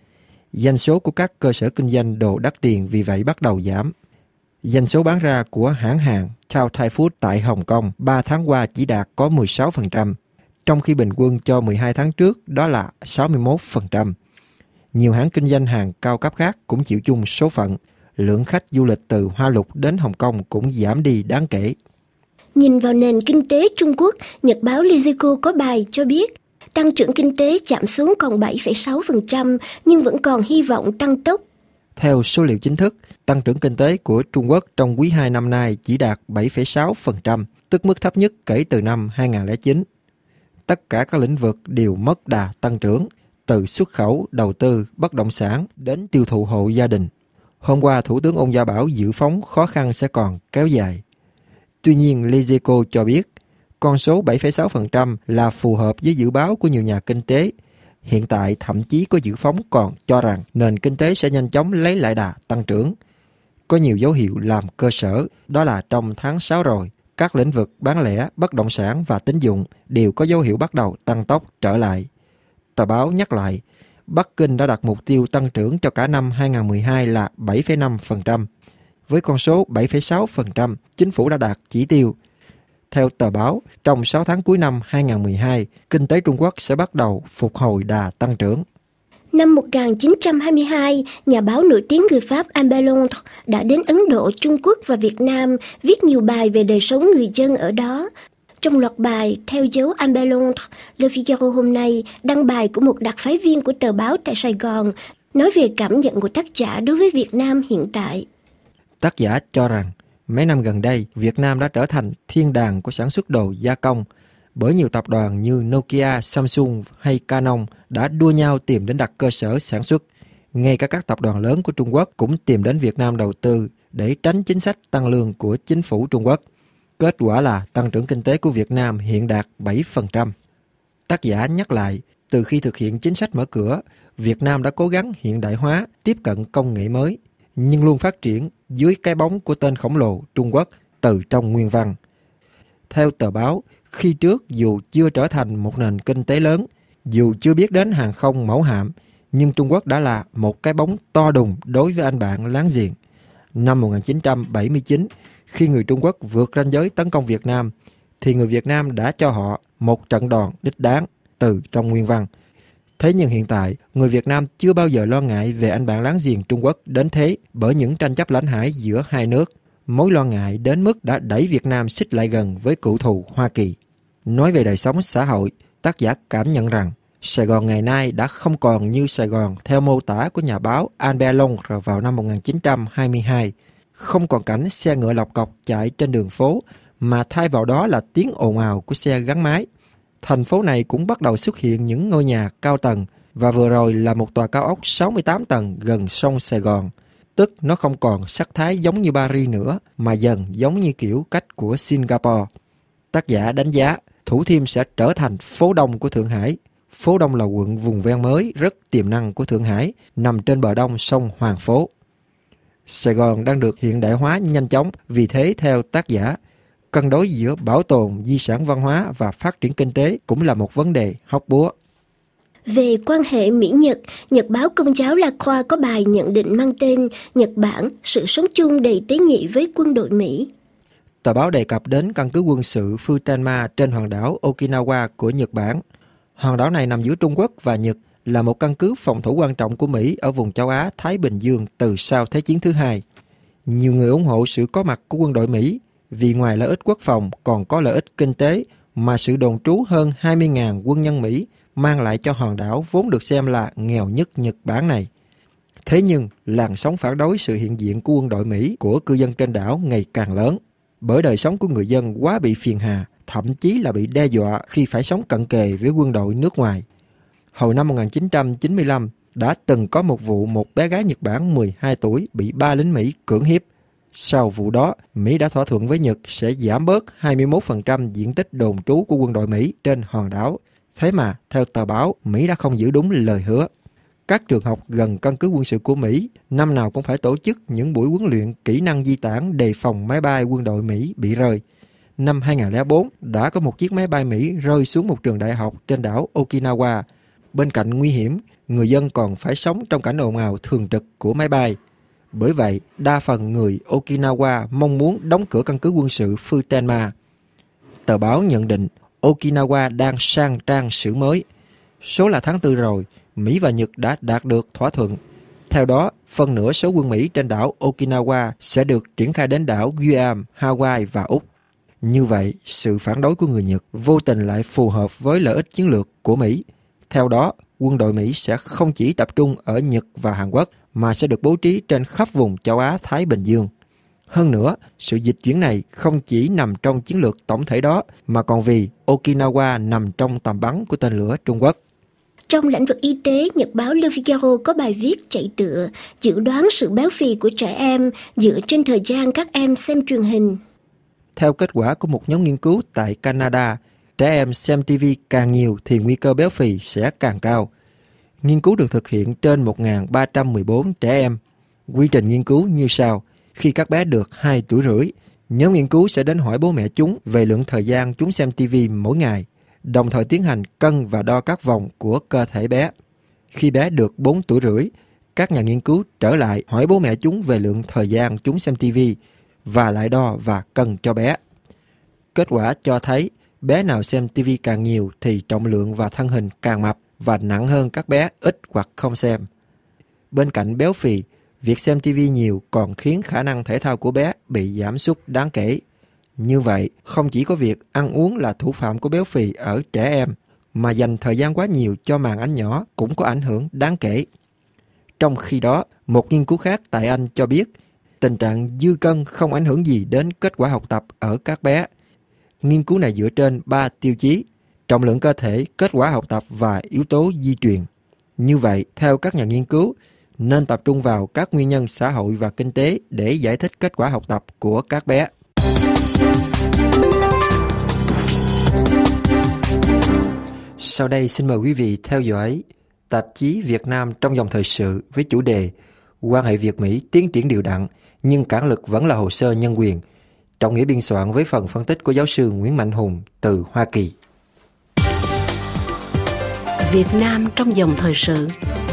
Doanh số của các cơ sở kinh doanh đồ đắt tiền vì vậy bắt đầu giảm. Doanh số bán ra của hãng hàng Chow Tai Food tại Hồng Kông ba tháng qua chỉ đạt có mười sáu phần trăm, trong khi bình quân cho mười hai tháng trước đó là sáu mươi mốt phần trăm. Nhiều hãng kinh doanh hàng cao cấp khác cũng chịu chung số phận. Lượng khách du lịch từ Hoa Lục đến Hồng Kông cũng giảm đi đáng kể. Nhìn vào nền kinh tế Trung Quốc, Nhật báo Lizico có bài cho biết tăng trưởng kinh tế chạm xuống còn bảy phẩy sáu phần trăm nhưng vẫn còn hy vọng tăng tốc. Theo số liệu chính thức, tăng trưởng kinh tế của Trung Quốc trong quý hai năm nay chỉ đạt bảy phẩy sáu phần trăm, tức mức thấp nhất kể từ năm hai không không chín. Tất cả các lĩnh vực đều mất đà tăng trưởng, từ xuất khẩu, đầu tư, bất động sản đến tiêu thụ hộ gia đình. Hôm qua, Thủ tướng Ôn Gia Bảo dự phóng khó khăn sẽ còn kéo dài. Tuy nhiên, Lizico cho biết, con số bảy phẩy sáu phần trăm là phù hợp với dự báo của nhiều nhà kinh tế. Hiện tại, thậm chí có dự phóng còn cho rằng nền kinh tế sẽ nhanh chóng lấy lại đà tăng trưởng. Có nhiều dấu hiệu làm cơ sở, đó là trong tháng sáu rồi, các lĩnh vực bán lẻ, bất động sản và tín dụng đều có dấu hiệu bắt đầu tăng tốc trở lại. Tờ báo nhắc lại, Bắc Kinh đã đặt mục tiêu tăng trưởng cho cả năm hai không một hai là bảy phẩy năm phần trăm. Với con số bảy phẩy sáu phần trăm, chính phủ đã đạt chỉ tiêu. Theo tờ báo, trong sáu tháng cuối năm hai không một hai, kinh tế Trung Quốc sẽ bắt đầu phục hồi đà tăng trưởng. Năm một nghìn chín trăm hai mươi hai, nhà báo nổi tiếng người Pháp Albert Londres đã đến Ấn Độ, Trung Quốc và Việt Nam, viết nhiều bài về đời sống người dân ở đó. Trong loạt bài theo dấu Albert Londres, Le Figaro hôm nay đăng bài của một đặc phái viên của tờ báo tại Sài Gòn, nói về cảm nhận của tác giả đối với Việt Nam hiện tại. Tác giả cho rằng, mấy năm gần đây, Việt Nam đã trở thành thiên đàng của sản xuất đồ gia công, bởi nhiều tập đoàn như Nokia, Samsung hay Canon đã đua nhau tìm đến đặt cơ sở sản xuất. Ngay cả các tập đoàn lớn của Trung Quốc cũng tìm đến Việt Nam đầu tư để tránh chính sách tăng lương của chính phủ Trung Quốc. Kết quả là tăng trưởng kinh tế của Việt Nam hiện đạt bảy phần trăm. Tác giả nhắc lại, từ khi thực hiện chính sách mở cửa, Việt Nam đã cố gắng hiện đại hóa, tiếp cận công nghệ mới, nhưng luôn phát triển dưới cái bóng của tên khổng lồ Trung Quốc từ trong nguyên văn. Theo tờ báo, khi trước dù chưa trở thành một nền kinh tế lớn, Dù chưa biết đến hàng không mẫu hạm, nhưng Trung Quốc đã là một cái bóng to đùng đối với anh bạn láng giềng. Năm một nghìn chín trăm bảy mươi chín, khi người Trung Quốc vượt ranh giới tấn công Việt Nam, thì người Việt Nam đã cho họ một trận đòn đích đáng từ trong nguyên văn. Thế nhưng hiện tại, người Việt Nam chưa bao giờ lo ngại về anh bạn láng giềng Trung Quốc đến thế bởi những tranh chấp lãnh hải giữa hai nước. Mối lo ngại đến mức đã đẩy Việt Nam xích lại gần với cựu thù Hoa Kỳ. Nói về đời sống xã hội, tác giả cảm nhận rằng Sài Gòn ngày nay đã không còn như Sài Gòn theo mô tả của nhà báo Albert Londres vào năm một nghìn chín trăm hai mươi hai. Không còn cảnh xe ngựa lọc cọc chạy trên đường phố, mà thay vào đó là tiếng ồn ào của xe gắn máy. Thành phố này cũng bắt đầu xuất hiện những ngôi nhà cao tầng, và vừa rồi là một tòa cao ốc sáu mươi tám tầng gần sông Sài Gòn. Tức nó không còn sắc thái giống như Paris nữa, mà dần giống như kiểu cách của Singapore. Tác giả đánh giá Thủ Thiêm sẽ trở thành phố đông của Thượng Hải. Phố Đông là quận vùng ven mới rất tiềm năng của Thượng Hải, nằm trên bờ đông sông Hoàng Phố. Sài Gòn đang được hiện đại hóa nhanh chóng, vì thế theo tác giả, cân đối giữa bảo tồn di sản văn hóa và phát triển kinh tế cũng là một vấn đề hóc búa. Về quan hệ Mỹ-Nhật, Nhật báo Công giáo La Croix có bài nhận định mang tên Nhật Bản, sự sống chung đầy tế nhị với quân đội Mỹ. Tờ báo đề cập đến căn cứ quân sự Futenma trên hòn đảo Okinawa của Nhật Bản. Hòn đảo này nằm giữa Trung Quốc và Nhật, là một căn cứ phòng thủ quan trọng của Mỹ ở vùng châu Á-Thái Bình Dương từ sau Thế chiến thứ hai. Nhiều người ủng hộ sự có mặt của quân đội Mỹ, vì ngoài lợi ích quốc phòng còn có lợi ích kinh tế mà sự đồn trú hơn hai mươi nghìn quân nhân Mỹ mang lại cho hòn đảo vốn được xem là nghèo nhất Nhật Bản này. Thế nhưng, làn sóng phản đối sự hiện diện của quân đội Mỹ của cư dân trên đảo ngày càng lớn, bởi đời sống của người dân quá bị phiền hà, thậm chí là bị đe dọa khi phải sống cận kề với quân đội nước ngoài. Hồi năm một nghìn chín trăm chín mươi lăm, đã từng có một vụ một bé gái Nhật Bản mười hai tuổi bị ba lính Mỹ cưỡng hiếp. Sau vụ đó, Mỹ đã thỏa thuận với Nhật sẽ giảm bớt hai mươi mốt phần trăm diện tích đồn trú của quân đội Mỹ trên hòn đảo. Thế mà, theo tờ báo, Mỹ đã không giữ đúng lời hứa. Các trường học gần căn cứ quân sự của Mỹ năm nào cũng phải tổ chức những buổi huấn luyện kỹ năng di tản đề phòng máy bay quân đội Mỹ bị rơi. Năm hai nghìn lẻ bốn, đã có một chiếc máy bay Mỹ rơi xuống một trường đại học trên đảo Okinawa. Bên cạnh nguy hiểm, người dân còn phải sống trong cảnh ồn ào thường trực của máy bay. Bởi vậy, đa phần người Okinawa mong muốn đóng cửa căn cứ quân sự Futenma. Tờ báo nhận định Okinawa đang sang trang sử mới. Số là tháng tư rồi, Mỹ và Nhật đã đạt được thỏa thuận. Theo đó, phần nửa số quân Mỹ trên đảo Okinawa sẽ được triển khai đến đảo Guam, Hawaii và Úc. Như vậy, sự phản đối của người Nhật vô tình lại phù hợp với lợi ích chiến lược của Mỹ. Theo đó, quân đội Mỹ sẽ không chỉ tập trung ở Nhật và Hàn Quốc, mà sẽ được bố trí trên khắp vùng châu Á-Thái Bình Dương. Hơn nữa, sự dịch chuyển này không chỉ nằm trong chiến lược tổng thể đó, mà còn vì Okinawa nằm trong tầm bắn của tên lửa Trung Quốc. Trong lĩnh vực y tế, Nhật báo Le Figaro có bài viết chạy tựa dự đoán sự béo phì của trẻ em dựa trên thời gian các em xem truyền hình. Theo kết quả của một nhóm nghiên cứu tại Canada, trẻ em xem ti vi càng nhiều thì nguy cơ béo phì sẽ càng cao. Nghiên cứu được thực hiện trên một nghìn ba trăm mười bốn trẻ em. Quy trình nghiên cứu như sau. Khi các bé được hai tuổi rưỡi, nhóm nghiên cứu sẽ đến hỏi bố mẹ chúng về lượng thời gian chúng xem ti vi mỗi ngày, đồng thời tiến hành cân và đo các vòng của cơ thể bé. Khi bé được bốn tuổi rưỡi, các nhà nghiên cứu trở lại hỏi bố mẹ chúng về lượng thời gian chúng xem ti vi và lại đo và cân cho bé. Kết quả cho thấy bé nào xem ti vi càng nhiều thì trọng lượng và thân hình càng mập và nặng hơn các bé ít hoặc không xem. Bên cạnh béo phì, việc xem ti vi nhiều còn khiến khả năng thể thao của bé bị giảm sút đáng kể. Như vậy, không chỉ có việc ăn uống là thủ phạm của béo phì ở trẻ em, mà dành thời gian quá nhiều cho màn ảnh nhỏ cũng có ảnh hưởng đáng kể. Trong khi đó, một nghiên cứu khác tại Anh cho biết tình trạng dư cân không ảnh hưởng gì đến kết quả học tập ở các bé. Nghiên cứu này dựa trên ba tiêu chí: trọng lượng cơ thể, kết quả học tập và yếu tố di truyền. Như vậy, theo các nhà nghiên cứu, nên tập trung vào các nguyên nhân xã hội và kinh tế để giải thích kết quả học tập của các bé. Sau đây xin mời quý vị theo dõi tạp chí Việt Nam trong dòng thời sự với chủ đề Quan hệ Việt-Mỹ tiến triển đều đặn, nhưng cản lực vẫn là hồ sơ nhân quyền. Trọng nghĩa biên soạn với phần phân tích của giáo sư Nguyễn Mạnh Hùng từ Hoa Kỳ. Việt Nam trong dòng thời sự.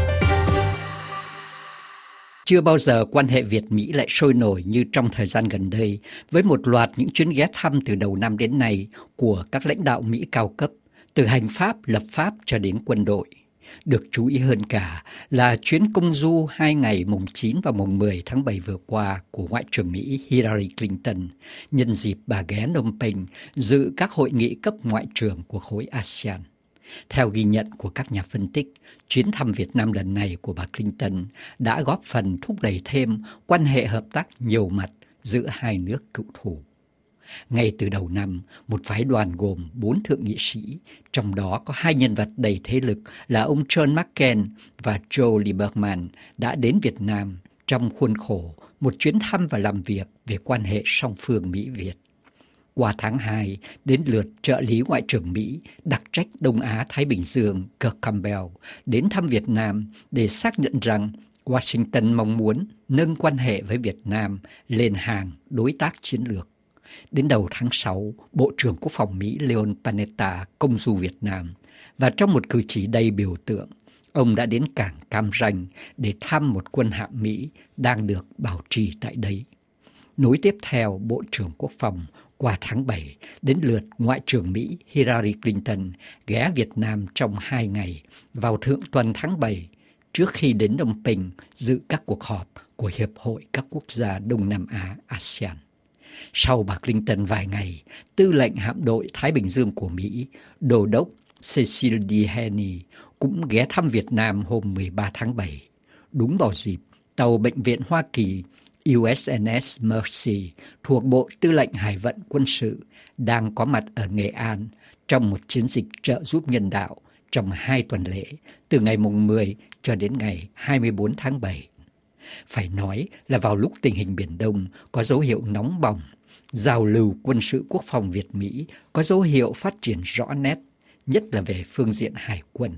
Chưa bao giờ quan hệ Việt-Mỹ lại sôi nổi như trong thời gian gần đây, với một loạt những chuyến ghé thăm từ đầu năm đến nay của các lãnh đạo Mỹ cao cấp, từ hành pháp, lập pháp cho đến quân đội. Được chú ý hơn cả là chuyến công du hai ngày mùng chín và mùng mười tháng bảy vừa qua của Ngoại trưởng Mỹ Hillary Clinton, nhân dịp bà ghé Phnom Penh dự các hội nghị cấp ngoại trưởng của khối a sê an. Theo ghi nhận của các nhà phân tích, chuyến thăm Việt Nam lần này của bà Clinton đã góp phần thúc đẩy thêm quan hệ hợp tác nhiều mặt giữa hai nước cựu thù. Ngay từ đầu năm, một phái đoàn gồm bốn thượng nghị sĩ, trong đó có hai nhân vật đầy thế lực là ông John McCain và Joe Lieberman đã đến Việt Nam trong khuôn khổ một chuyến thăm và làm việc về quan hệ song phương Mỹ-Việt. Qua tháng hai, đến lượt trợ lý Ngoại trưởng Mỹ đặc trách Đông Á-Thái Bình Dương Kirk Campbell đến thăm Việt Nam để xác nhận rằng Washington mong muốn nâng quan hệ với Việt Nam lên hàng đối tác chiến lược. Đến đầu tháng sáu, Bộ trưởng Quốc phòng Mỹ Leon Panetta công du Việt Nam và trong một cử chỉ đầy biểu tượng, ông đã đến cảng Cam Ranh để thăm một quân hạm Mỹ đang được bảo trì tại đây. Nối tiếp theo Bộ trưởng Quốc phòng, qua tháng bảy, đến lượt Ngoại trưởng Mỹ Hillary Clinton ghé Việt Nam trong hai ngày vào thượng tuần tháng bảy, trước khi đến Phnom Penh dự các cuộc họp của Hiệp hội các quốc gia Đông Nam Á a sê an. Sau bà Clinton vài ngày, tư lệnh hạm đội Thái Bình Dương của Mỹ, Đô đốc Cecil D. Haney cũng ghé thăm Việt Nam hôm mười ba tháng bảy, đúng vào dịp tàu Bệnh viện Hoa Kỳ u ét en ét Mercy thuộc Bộ Tư lệnh Hải vận Quân sự đang có mặt ở Nghệ An trong một chiến dịch trợ giúp nhân đạo trong hai tuần lễ từ ngày mùng mười cho đến ngày hai mươi bốn tháng bảy. Phải nói là vào lúc tình hình Biển Đông có dấu hiệu nóng bỏng, giao lưu quân sự quốc phòng Việt-Mỹ có dấu hiệu phát triển rõ nét, nhất là về phương diện hải quân.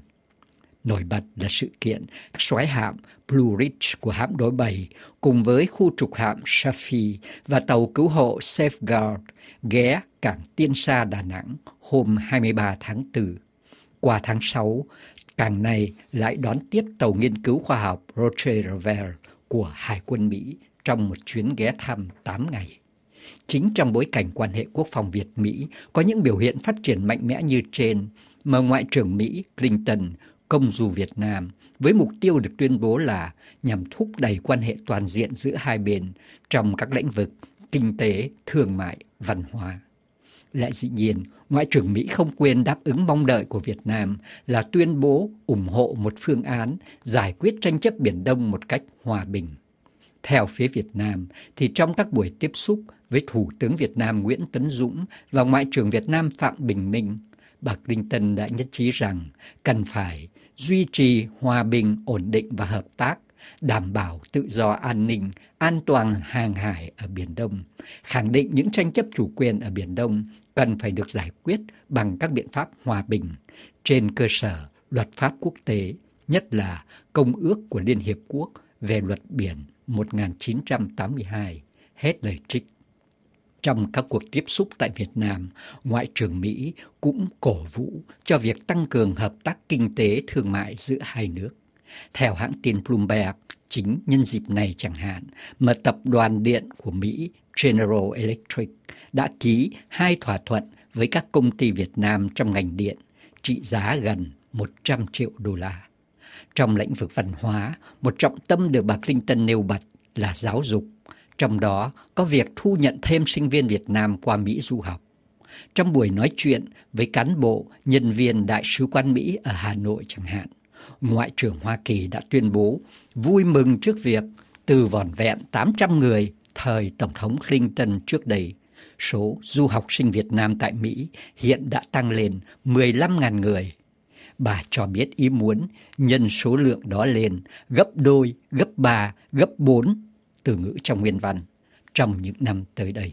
Nổi bật là sự kiện soái hạm Blue Ridge của hạm đội bảy cùng với khu trục hạm Shafi và tàu cứu hộ Safeguard ghé cảng Tiên Sa Đà Nẵng hôm hai mươi ba tháng tư. Qua tháng sáu, cảng này lại đón tiếp tàu nghiên cứu khoa học Roger Revere của Hải quân Mỹ trong một chuyến ghé thăm tám ngày. Chính trong bối cảnh quan hệ quốc phòng Việt-Mỹ có những biểu hiện phát triển mạnh mẽ như trên, mà Ngoại trưởng Mỹ Clinton công du Việt Nam với mục tiêu được tuyên bố là nhằm thúc đẩy quan hệ toàn diện giữa hai bên trong các lĩnh vực kinh tế, thương mại, văn hóa. Lại dĩ nhiên, Ngoại trưởng Mỹ không quên đáp ứng mong đợi của Việt Nam là tuyên bố ủng hộ một phương án giải quyết tranh chấp Biển Đông một cách hòa bình. Theo phía Việt Nam, thì trong các buổi tiếp xúc với Thủ tướng Việt Nam Nguyễn Tấn Dũng và Ngoại trưởng Việt Nam Phạm Bình Minh, bà Clinton đã nhất trí rằng cần phải duy trì hòa bình, ổn định và hợp tác, đảm bảo tự do an ninh, an toàn hàng hải ở Biển Đông, khẳng định những tranh chấp chủ quyền ở Biển Đông cần phải được giải quyết bằng các biện pháp hòa bình trên cơ sở luật pháp quốc tế, nhất là Công ước của Liên Hiệp Quốc về luật biển một nghìn chín trăm tám mươi hai, hết lời trích. Trong các cuộc tiếp xúc tại Việt Nam, Ngoại trưởng Mỹ cũng cổ vũ cho việc tăng cường hợp tác kinh tế thương mại giữa hai nước. Theo hãng tin Bloomberg, chính nhân dịp này chẳng hạn mà tập đoàn điện của Mỹ General Electric đã ký hai thỏa thuận với các công ty Việt Nam trong ngành điện trị giá gần một trăm triệu đô la. Trong lĩnh vực văn hóa, một trọng tâm được bà Clinton nêu bật là giáo dục, trong đó có việc thu nhận thêm sinh viên Việt Nam qua Mỹ du học. Trong buổi nói chuyện với cán bộ, nhân viên Đại sứ quán Mỹ ở Hà Nội chẳng hạn, Ngoại trưởng Hoa Kỳ đã tuyên bố vui mừng trước việc từ vỏn vẹn tám trăm người thời Tổng thống Clinton trước đây, số du học sinh Việt Nam tại Mỹ hiện đã tăng lên mười lăm nghìn người. Bà cho biết ý muốn nhân số lượng đó lên gấp đôi, gấp ba, gấp bốn, từ ngữ trong nguyên văn, trong những năm tới đây.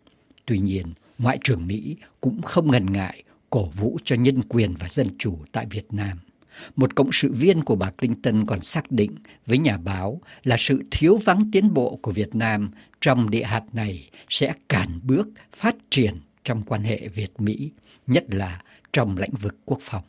Tuy nhiên, Ngoại trưởng Mỹ cũng không ngần ngại cổ vũ cho nhân quyền và dân chủ tại Việt Nam. Một cộng sự viên của bà Clinton còn xác định với nhà báo là sự thiếu vắng tiến bộ của Việt Nam trong địa hạt này sẽ cản bước phát triển trong quan hệ Việt-Mỹ, nhất là trong lĩnh vực quốc phòng.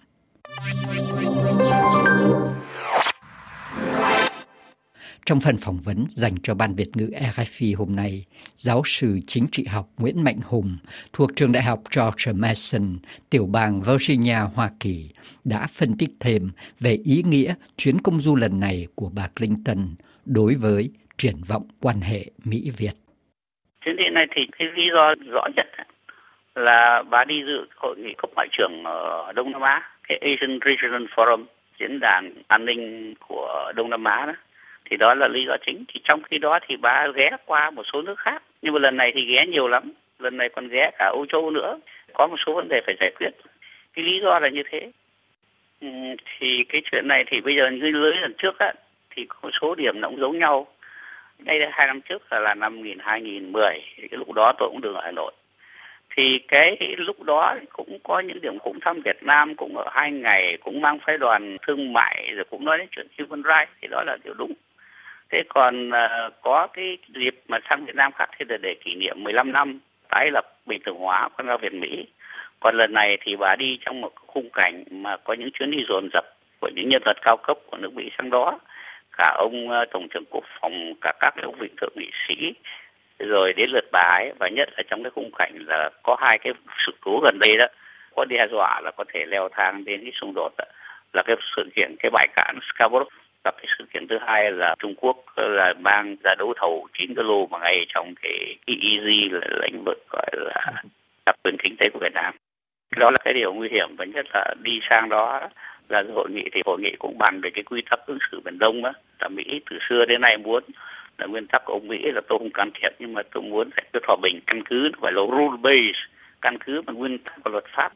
Trong phần phỏng vấn dành cho Ban Việt ngữ rờ ép i hôm nay, giáo sư chính trị học Nguyễn Mạnh Hùng thuộc trường đại học George Mason, tiểu bang Virginia, Hoa Kỳ đã phân tích thêm về ý nghĩa chuyến công du lần này của bà Clinton đối với triển vọng quan hệ Mỹ-Việt. Chuyến đi này thì cái lý do rõ nhất là bà đi dự hội nghị cấp ngoại trưởng ở Đông Nam Á, cái Asian Regional Forum, diễn đàn an ninh của Đông Nam Á đó. Thì đó là lý do chính. Thì trong khi đó thì bà ghé qua một số nước khác. Nhưng mà lần này thì ghé nhiều lắm. Lần này còn ghé cả Âu Châu nữa. Có một số vấn đề phải giải quyết. Cái lý do là như thế. Ừ, thì cái chuyện này thì bây giờ như lưới lần trước á, thì có một số điểm nó cũng giống nhau. Đây là hai năm trước là, là năm hai nghìn mười. Thì cái lúc đó tôi cũng được ở Hà Nội. Thì cái lúc đó cũng có những điểm cũng thăm Việt Nam, cũng ở hai ngày, cũng mang phái đoàn thương mại, rồi cũng nói đến chuyện human rights. Thì đó là điều đúng. Thế còn uh, có cái dịp mà sang Việt Nam khác thì để, để kỷ niệm mười lăm năm tái lập bình thường hóa quan giao Việt Mỹ. Còn lần này thì bà đi trong một khung cảnh mà có những chuyến đi dồn dập của những nhân vật cao cấp của nước Mỹ sang đó. Cả ông uh, Tổng trưởng Quốc phòng, cả các ông vị thượng nghị sĩ, rồi đến lượt bà ấy. Và nhất là trong cái khung cảnh là có hai cái sự cố gần đây đó, có đe dọa là có thể leo thang đến cái xung đột đó, là cái sự kiện cái bãi cạn Scarborough. Và cái sự kiện thứ hai là Trung Quốc là mang ra đấu thầu chín cái lô mà ngay trong cái e e giê là lĩnh vực gọi là đặc quyền kinh tế của Việt Nam. Đó là cái điều nguy hiểm, và nhất là đi sang đó là hội nghị thì hội nghị cũng bàn về cái quy tắc ứng xử Biển Đông đó. Là Mỹ từ xưa đến nay muốn là nguyên tắc của ông Mỹ là tôi không can thiệp, nhưng mà tôi muốn giải quyết hòa bình căn cứ phải là rule base, căn cứ bằng nguyên tắc của luật pháp.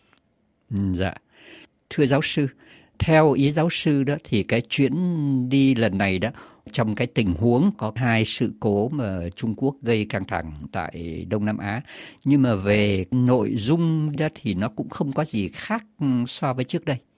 Dạ, thưa giáo sư, theo ý giáo sư đó thì cái chuyến đi lần này đó, trong cái tình huống có hai sự cố mà Trung Quốc gây căng thẳng tại Đông Nam Á, nhưng mà về nội dung đó thì nó cũng không có gì khác so với trước đây.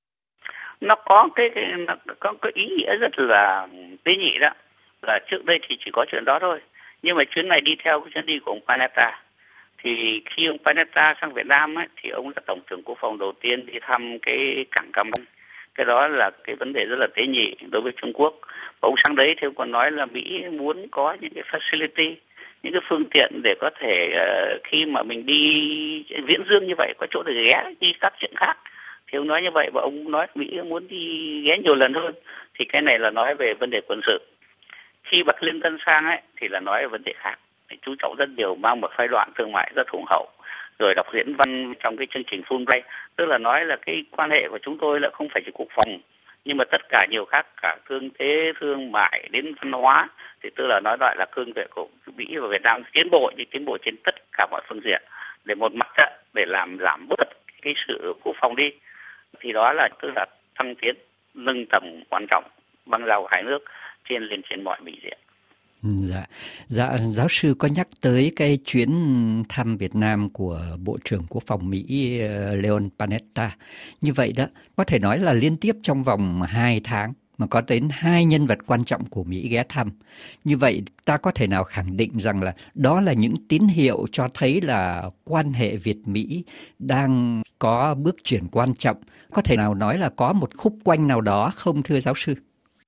Nó có cái, cái nó có cái ý nghĩa rất là tế nhị đó, là trước đây thì chỉ có chuyện đó thôi, nhưng mà chuyến này đi theo cái chuyến đi của ông Panetta. Thì khi ông Panetta sang Việt Nam ấy, thì ông là Tổng trưởng Quốc phòng đầu tiên đi thăm cái cảng Cam Ranh. Cái đó là cái vấn đề rất là tế nhị đối với Trung Quốc. Và ông sang đấy thì ông còn nói là Mỹ muốn có những cái facility, những cái phương tiện để có thể uh, khi mà mình đi viễn dương như vậy có chỗ để ghé đi các chuyện khác. Thì ông nói như vậy, và ông nói Mỹ muốn đi ghé nhiều lần hơn. Thì cái này là nói về vấn đề quân sự. Khi bà Clinton sang ấy thì là nói về vấn đề khác. Chú trọng rất nhiều, mang một phái đoạn thương mại rất hùng hậu, rồi đọc diễn văn trong cái chương trình Fulbright, tức là nói là cái quan hệ của chúng tôi là không phải chỉ quốc phòng, nhưng mà tất cả nhiều khác, cả kinh tế, thương mại đến văn hóa, thì tức là nói lại là cương vệ của Mỹ và Việt Nam tiến bộ, nhưng tiến bộ trên tất cả mọi phương diện, để một mặt á, để làm giảm bớt cái sự quốc phòng đi, thì đó là tức là thăng tiến, nâng tầm quan trọng băng giao hai nước trên lên trên mọi vị diện. Dạ, dạ, giáo sư có nhắc tới cái chuyến thăm Việt Nam của Bộ trưởng Quốc phòng Mỹ Leon Panetta. Như vậy đó, có thể nói là liên tiếp trong vòng hai tháng mà có đến hai nhân vật quan trọng của Mỹ ghé thăm. Như vậy ta có thể nào khẳng định rằng là đó là những tín hiệu cho thấy là quan hệ Việt-Mỹ đang có bước chuyển quan trọng. Có thể nào nói là có một khúc quanh nào đó không thưa giáo sư?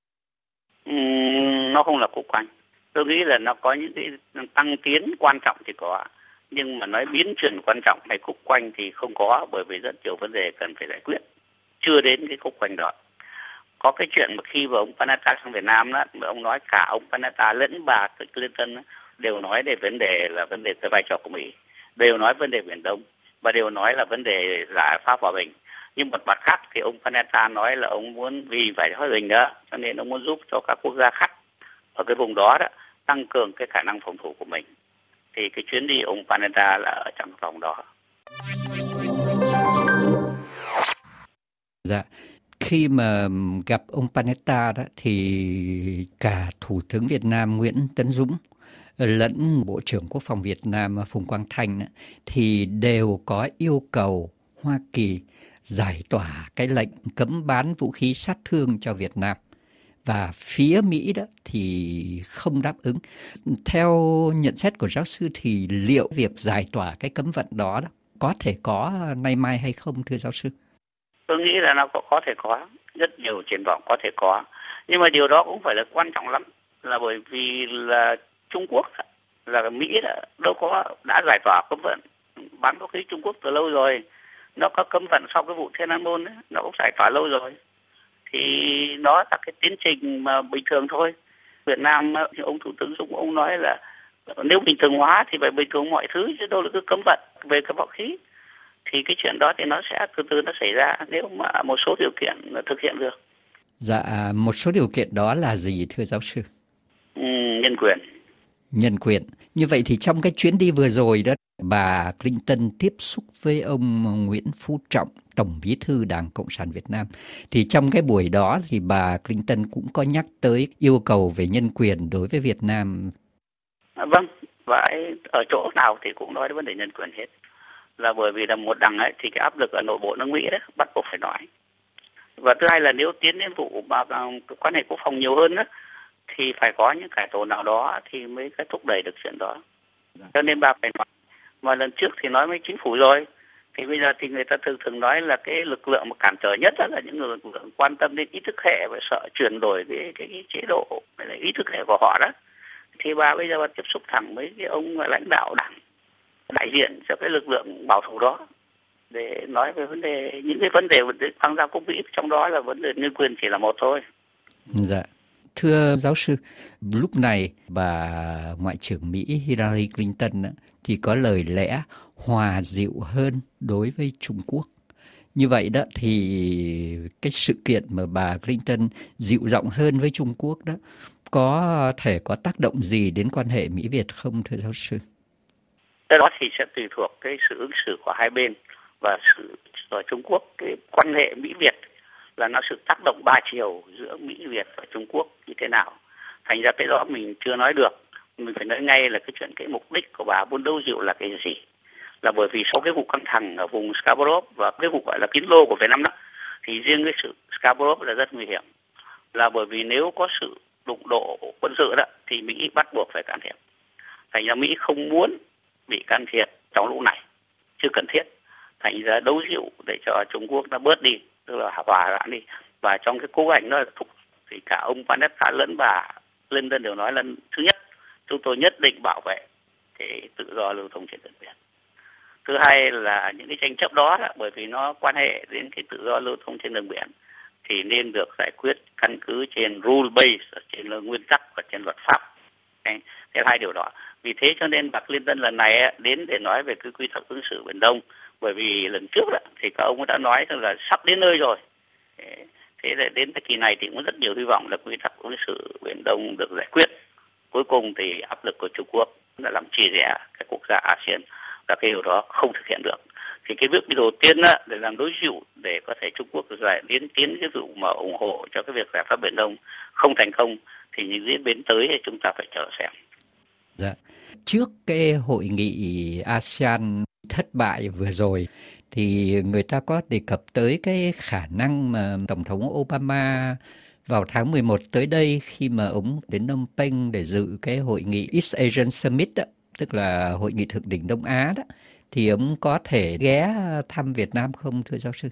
Ừ, nó không là khúc quanh. Tôi nghĩ là nó có những cái tăng tiến quan trọng thì có, nhưng mà nói biến chuyển quan trọng hay khúc quanh thì không có, bởi vì rất nhiều vấn đề cần phải giải quyết, chưa đến cái khúc quanh đó. Có cái chuyện mà khi mà ông Panetta sang Việt Nam đó, ông nói cả ông Panetta lẫn bà Clinton đều nói về vấn đề là vấn đề cái vai trò của Mỹ, đều nói vấn đề Biển Đông và đều nói là vấn đề giải pháp hòa bình. Nhưng một mặt khác thì ông Panetta nói là ông muốn vì phải hòa bình đó, cho nên ông muốn giúp cho các quốc gia khác ở cái vùng đó đó tăng cường cái khả năng phòng thủ của mình. Thì cái chuyến đi ông Panetta là ở trong vòng đó. Dạ, khi mà gặp ông Panetta đó thì cả Thủ tướng Việt Nam Nguyễn Tấn Dũng lẫn Bộ trưởng Quốc phòng Việt Nam Phùng Quang Thanh đó, thì đều có yêu cầu Hoa Kỳ giải tỏa cái lệnh cấm bán vũ khí sát thương cho Việt Nam. Và phía Mỹ đó thì không đáp ứng. Theo nhận xét của giáo sư thì liệu việc giải tỏa cái cấm vận đó, đó có thể có nay mai hay không thưa giáo sư? Tôi nghĩ là nó có, có thể có, rất nhiều triển vọng có thể có. Nhưng mà điều đó cũng phải là quan trọng lắm, là bởi vì là Trung Quốc, là Mỹ đã, đâu có đã giải tỏa cấm vận bán vũ khí Trung Quốc từ lâu rồi. Nó có cấm vận sau cái vụ Thiên An Môn ấy, nó cũng giải tỏa lâu rồi. Thì nó là cái tiến trình mà bình thường thôi. Việt Nam, ông Thủ tướng Dũng ông nói là nếu bình thường hóa thì phải bình thường mọi thứ, chứ đâu là cứ cấm vận về cái vũ khí. Thì cái chuyện đó thì nó sẽ từ từ nó xảy ra nếu mà một số điều kiện thực hiện được. Dạ, một số điều kiện đó là gì thưa giáo sư? Ừ, nhân quyền. Nhân quyền. Như vậy thì trong cái chuyến đi vừa rồi đó, bà Clinton tiếp xúc với ông Nguyễn Phú Trọng, Tổng Bí thư Đảng Cộng sản Việt Nam. Thì trong cái buổi đó thì bà Clinton cũng có nhắc tới yêu cầu về nhân quyền đối với Việt Nam. À, vâng, và ở chỗ nào thì cũng nói đến vấn đề nhân quyền hết. Là bởi vì là một đằng ấy thì cái áp lực ở nội bộ nước Mỹ đấy bắt buộc phải nói. Và thứ hai là nếu tiến đến vụ mà quan hệ quốc phòng nhiều hơn đó, thì phải có những cải tổ nào đó thì mới cái thúc đẩy được chuyện đó. Cho nên bà phải nói. Mà lần trước thì nói với chính phủ rồi. Thì bây giờ thì người ta thường thường nói là cái lực lượng mà cản trở nhất là những lực lượng quan tâm đến ý thức hệ và sợ chuyển đổi cái, cái, cái chế độ, cái ý thức hệ của họ đó. Thì bà bây giờ bà tiếp xúc thẳng với cái ông lãnh đạo đảng đại diện cho cái lực lượng bảo thủ đó để nói về vấn đề, những cái vấn đề bang giao quốc Mỹ, trong đó là vấn đề nhân quyền chỉ là một thôi. Dạ. Thưa giáo sư, lúc này bà Ngoại trưởng Mỹ Hillary Clinton thì có lời lẽ hòa dịu hơn đối với Trung Quốc. Như vậy đó thì cái sự kiện mà bà Clinton dịu giọng hơn với Trung Quốc đó có thể có tác động gì đến quan hệ Mỹ-Việt không thưa giáo sư? Cái đó thì sẽ tùy thuộc cái sự ứng xử của hai bên và sự ở Trung Quốc. Cái quan hệ Mỹ-Việt là nó sự tác động ba chiều giữa Mỹ-Việt và Trung Quốc như thế nào. Thành ra cái đó mình chưa nói được. Mình phải nói ngay là cái chuyện cái mục đích của bà muốn đấu dịu là cái gì. Là bởi vì sau cái vụ căng thẳng ở vùng Scarborough và cái vụ gọi là Kín Lô của Việt Nam đó, thì riêng cái sự Scarborough là rất nguy hiểm. Là bởi vì nếu có sự đụng độ quân sự đó thì Mỹ bắt buộc phải can thiệp. Thành ra Mỹ không muốn bị can thiệp trong lúc này, chưa cần thiết. Thành ra đấu dịu để cho Trung Quốc nó bớt đi, tức là hòa giải đi. Và trong cái cố gắng đó là thúc thì cả ông Panetta lẫn bà Clinton đều nói là thứ nhất, chúng tôi nhất định bảo vệ cái tự do lưu thông trên đường biển. Thứ hai là những cái tranh chấp đó, là bởi vì nó quan hệ đến cái tự do lưu thông trên đường biển thì nên được giải quyết căn cứ trên rule base, trên nguyên tắc và trên luật pháp. Thế hai điều đó. Vì thế cho nên bà Clinton lần này đến để nói về cái quy tắc ứng xử Biển Đông. Bởi vì lần trước đó, thì các ông đã nói là sắp đến nơi rồi. Thế là đến cái kỳ này thì cũng rất nhiều hy vọng là quy tắc ứng xử Biển Đông được giải quyết. Cuối cùng thì áp lực của Trung Quốc đã làm chia rẽ các quốc gia a sê an, và cái điều đó không thực hiện được. Thì cái việc đầu tiên đó, để làm đối dịu để có thể Trung Quốc giải tiến tiến cái vụ mà ủng hộ cho cái việc giải pháp Biển Đông không thành công thì những diễn biến tới thì chúng ta phải chờ xem. Dạ. Trước cái hội nghị a sê an thất bại vừa rồi thì người ta có đề cập tới cái khả năng mà Tổng thống Obama vào tháng mười một tới đây khi mà ông đến Phnom Penh để dự cái hội nghị East Asian Summit đó, tức là hội nghị thượng đỉnh Đông Á đó, thì ông có thể ghé thăm Việt Nam không thưa giáo sư?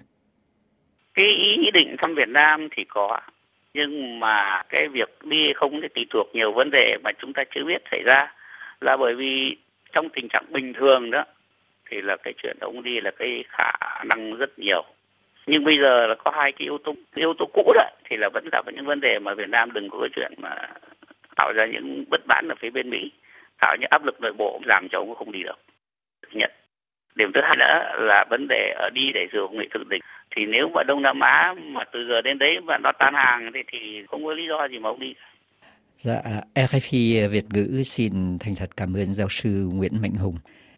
Cái ý định thăm Việt Nam thì có, nhưng mà cái việc đi không thì tùy thuộc nhiều vấn đề mà chúng ta chưa biết xảy ra. Là bởi vì trong tình trạng bình thường đó thì là cái chuyện ông đi là cái khả năng rất nhiều. Nhưng bây giờ là có hai cái yếu tố yếu tố cũ đó thì là vẫn là những vấn đề mà Việt Nam đừng có cái chuyện mà tạo ra những bất mãn ở phía bên Mỹ, tạo những áp lực nội bộ làm cho ông không đi được. Nhất. Điểm thứ hai nữa là vấn đề ở đi để dự hội nghị thượng đỉnh. Thì nếu mà Đông Nam Á mà từ giờ đến đấy mà nó tan hàng thì, thì không có lý do gì mà ông đi. Dạ, rờ ép i Việt ngữ xin thành thật cảm ơn giáo sư Nguyễn Mạnh Hùng.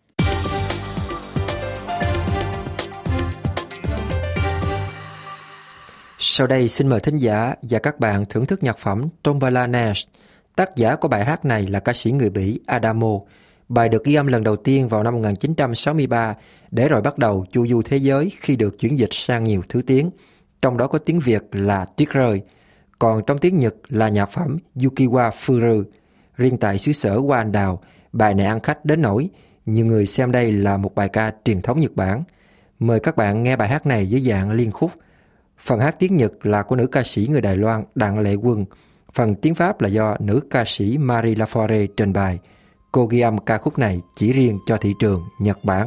Sau đây xin mời thính giả và các bạn thưởng thức nhạc phẩm Tombala Nash. Tác giả của bài hát này là ca sĩ người Bỉ Adamo. Bài được ghi âm lần đầu tiên vào năm một nghìn chín trăm sáu mươi ba để rồi bắt đầu chu du thế giới khi được chuyển dịch sang nhiều thứ tiếng, trong đó có tiếng Việt là Tuyết Rơi, còn trong tiếng Nhật là nhạc phẩm Yukiwa Furu. Riêng tại xứ sở Hoa Anh Đào, bài này ăn khách đến nỗi nhiều người xem đây là một bài ca truyền thống Nhật Bản. Mời các bạn nghe bài hát này dưới dạng liên khúc Phần hát tiếng Nhật là của nữ ca sĩ người Đài Loan Đặng Lệ Quân. Phần tiếng Pháp là do nữ ca sĩ Marie Laforêt trình bày. Cô ghi âm ca khúc này chỉ riêng cho thị trường Nhật Bản.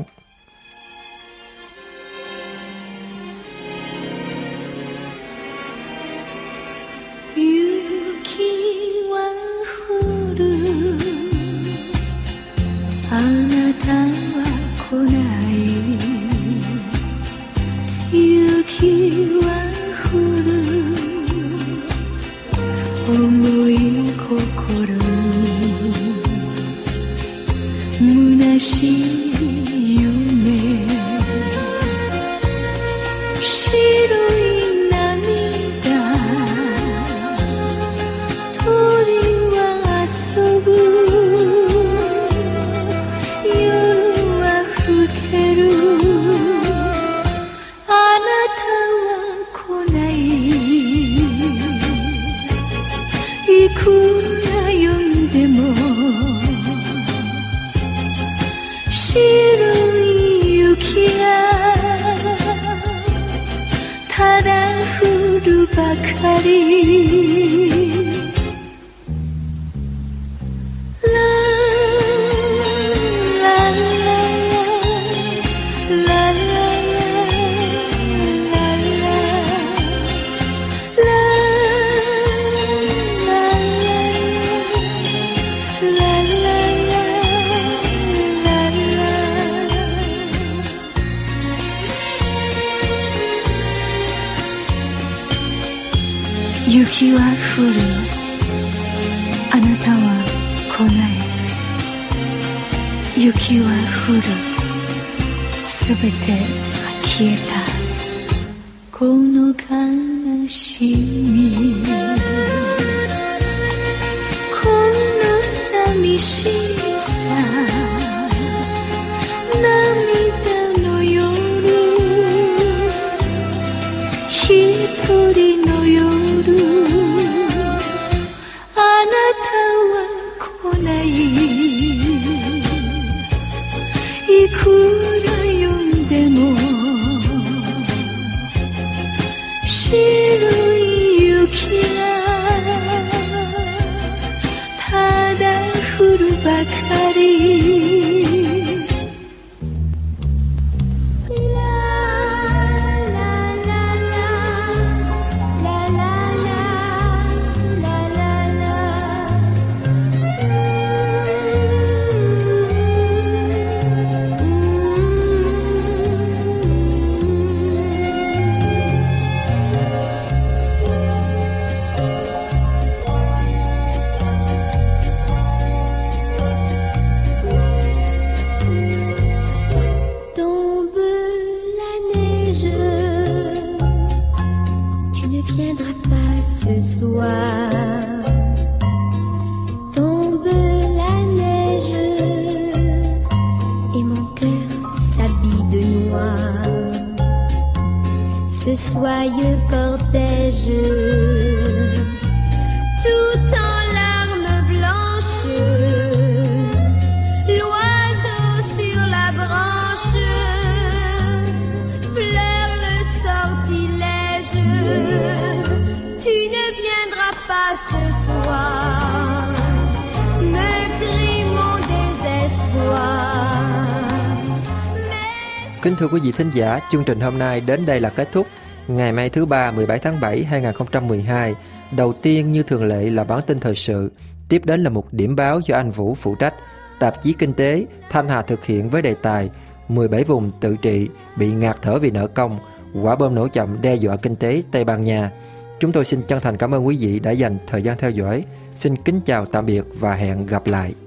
Yuki wa furu, anata wa konai. Yuki wa furu, subete ga kieta. Kono kanashimi, kono samishisa, namida no yoru, hitori no yoru.いくら読んでも白い雪がただ降るばかり Soyeux cortège, tout en larmes blanches, l'oiseau sur la branche pleure le sortilège. Tu ne viendras pas ce soir, me crie mon désespoir. Kính thưa quý vị thính giả, chương trình hôm nay đến đây là kết thúc. Ngày mai thứ ba mười bảy tháng bảy hai nghìn không trăm mười hai, đầu tiên như thường lệ là bản tin thời sự, tiếp đến là một điểm báo do anh Vũ phụ trách. Tạp chí Kinh tế Thanh Hà thực hiện với đề tài mười bảy vùng tự trị bị ngạt thở vì nợ công, quả bom nổ chậm đe dọa kinh tế Tây Ban Nha. Chúng tôi xin chân thành cảm ơn quý vị đã dành thời gian theo dõi. Xin kính chào tạm biệt và hẹn gặp lại.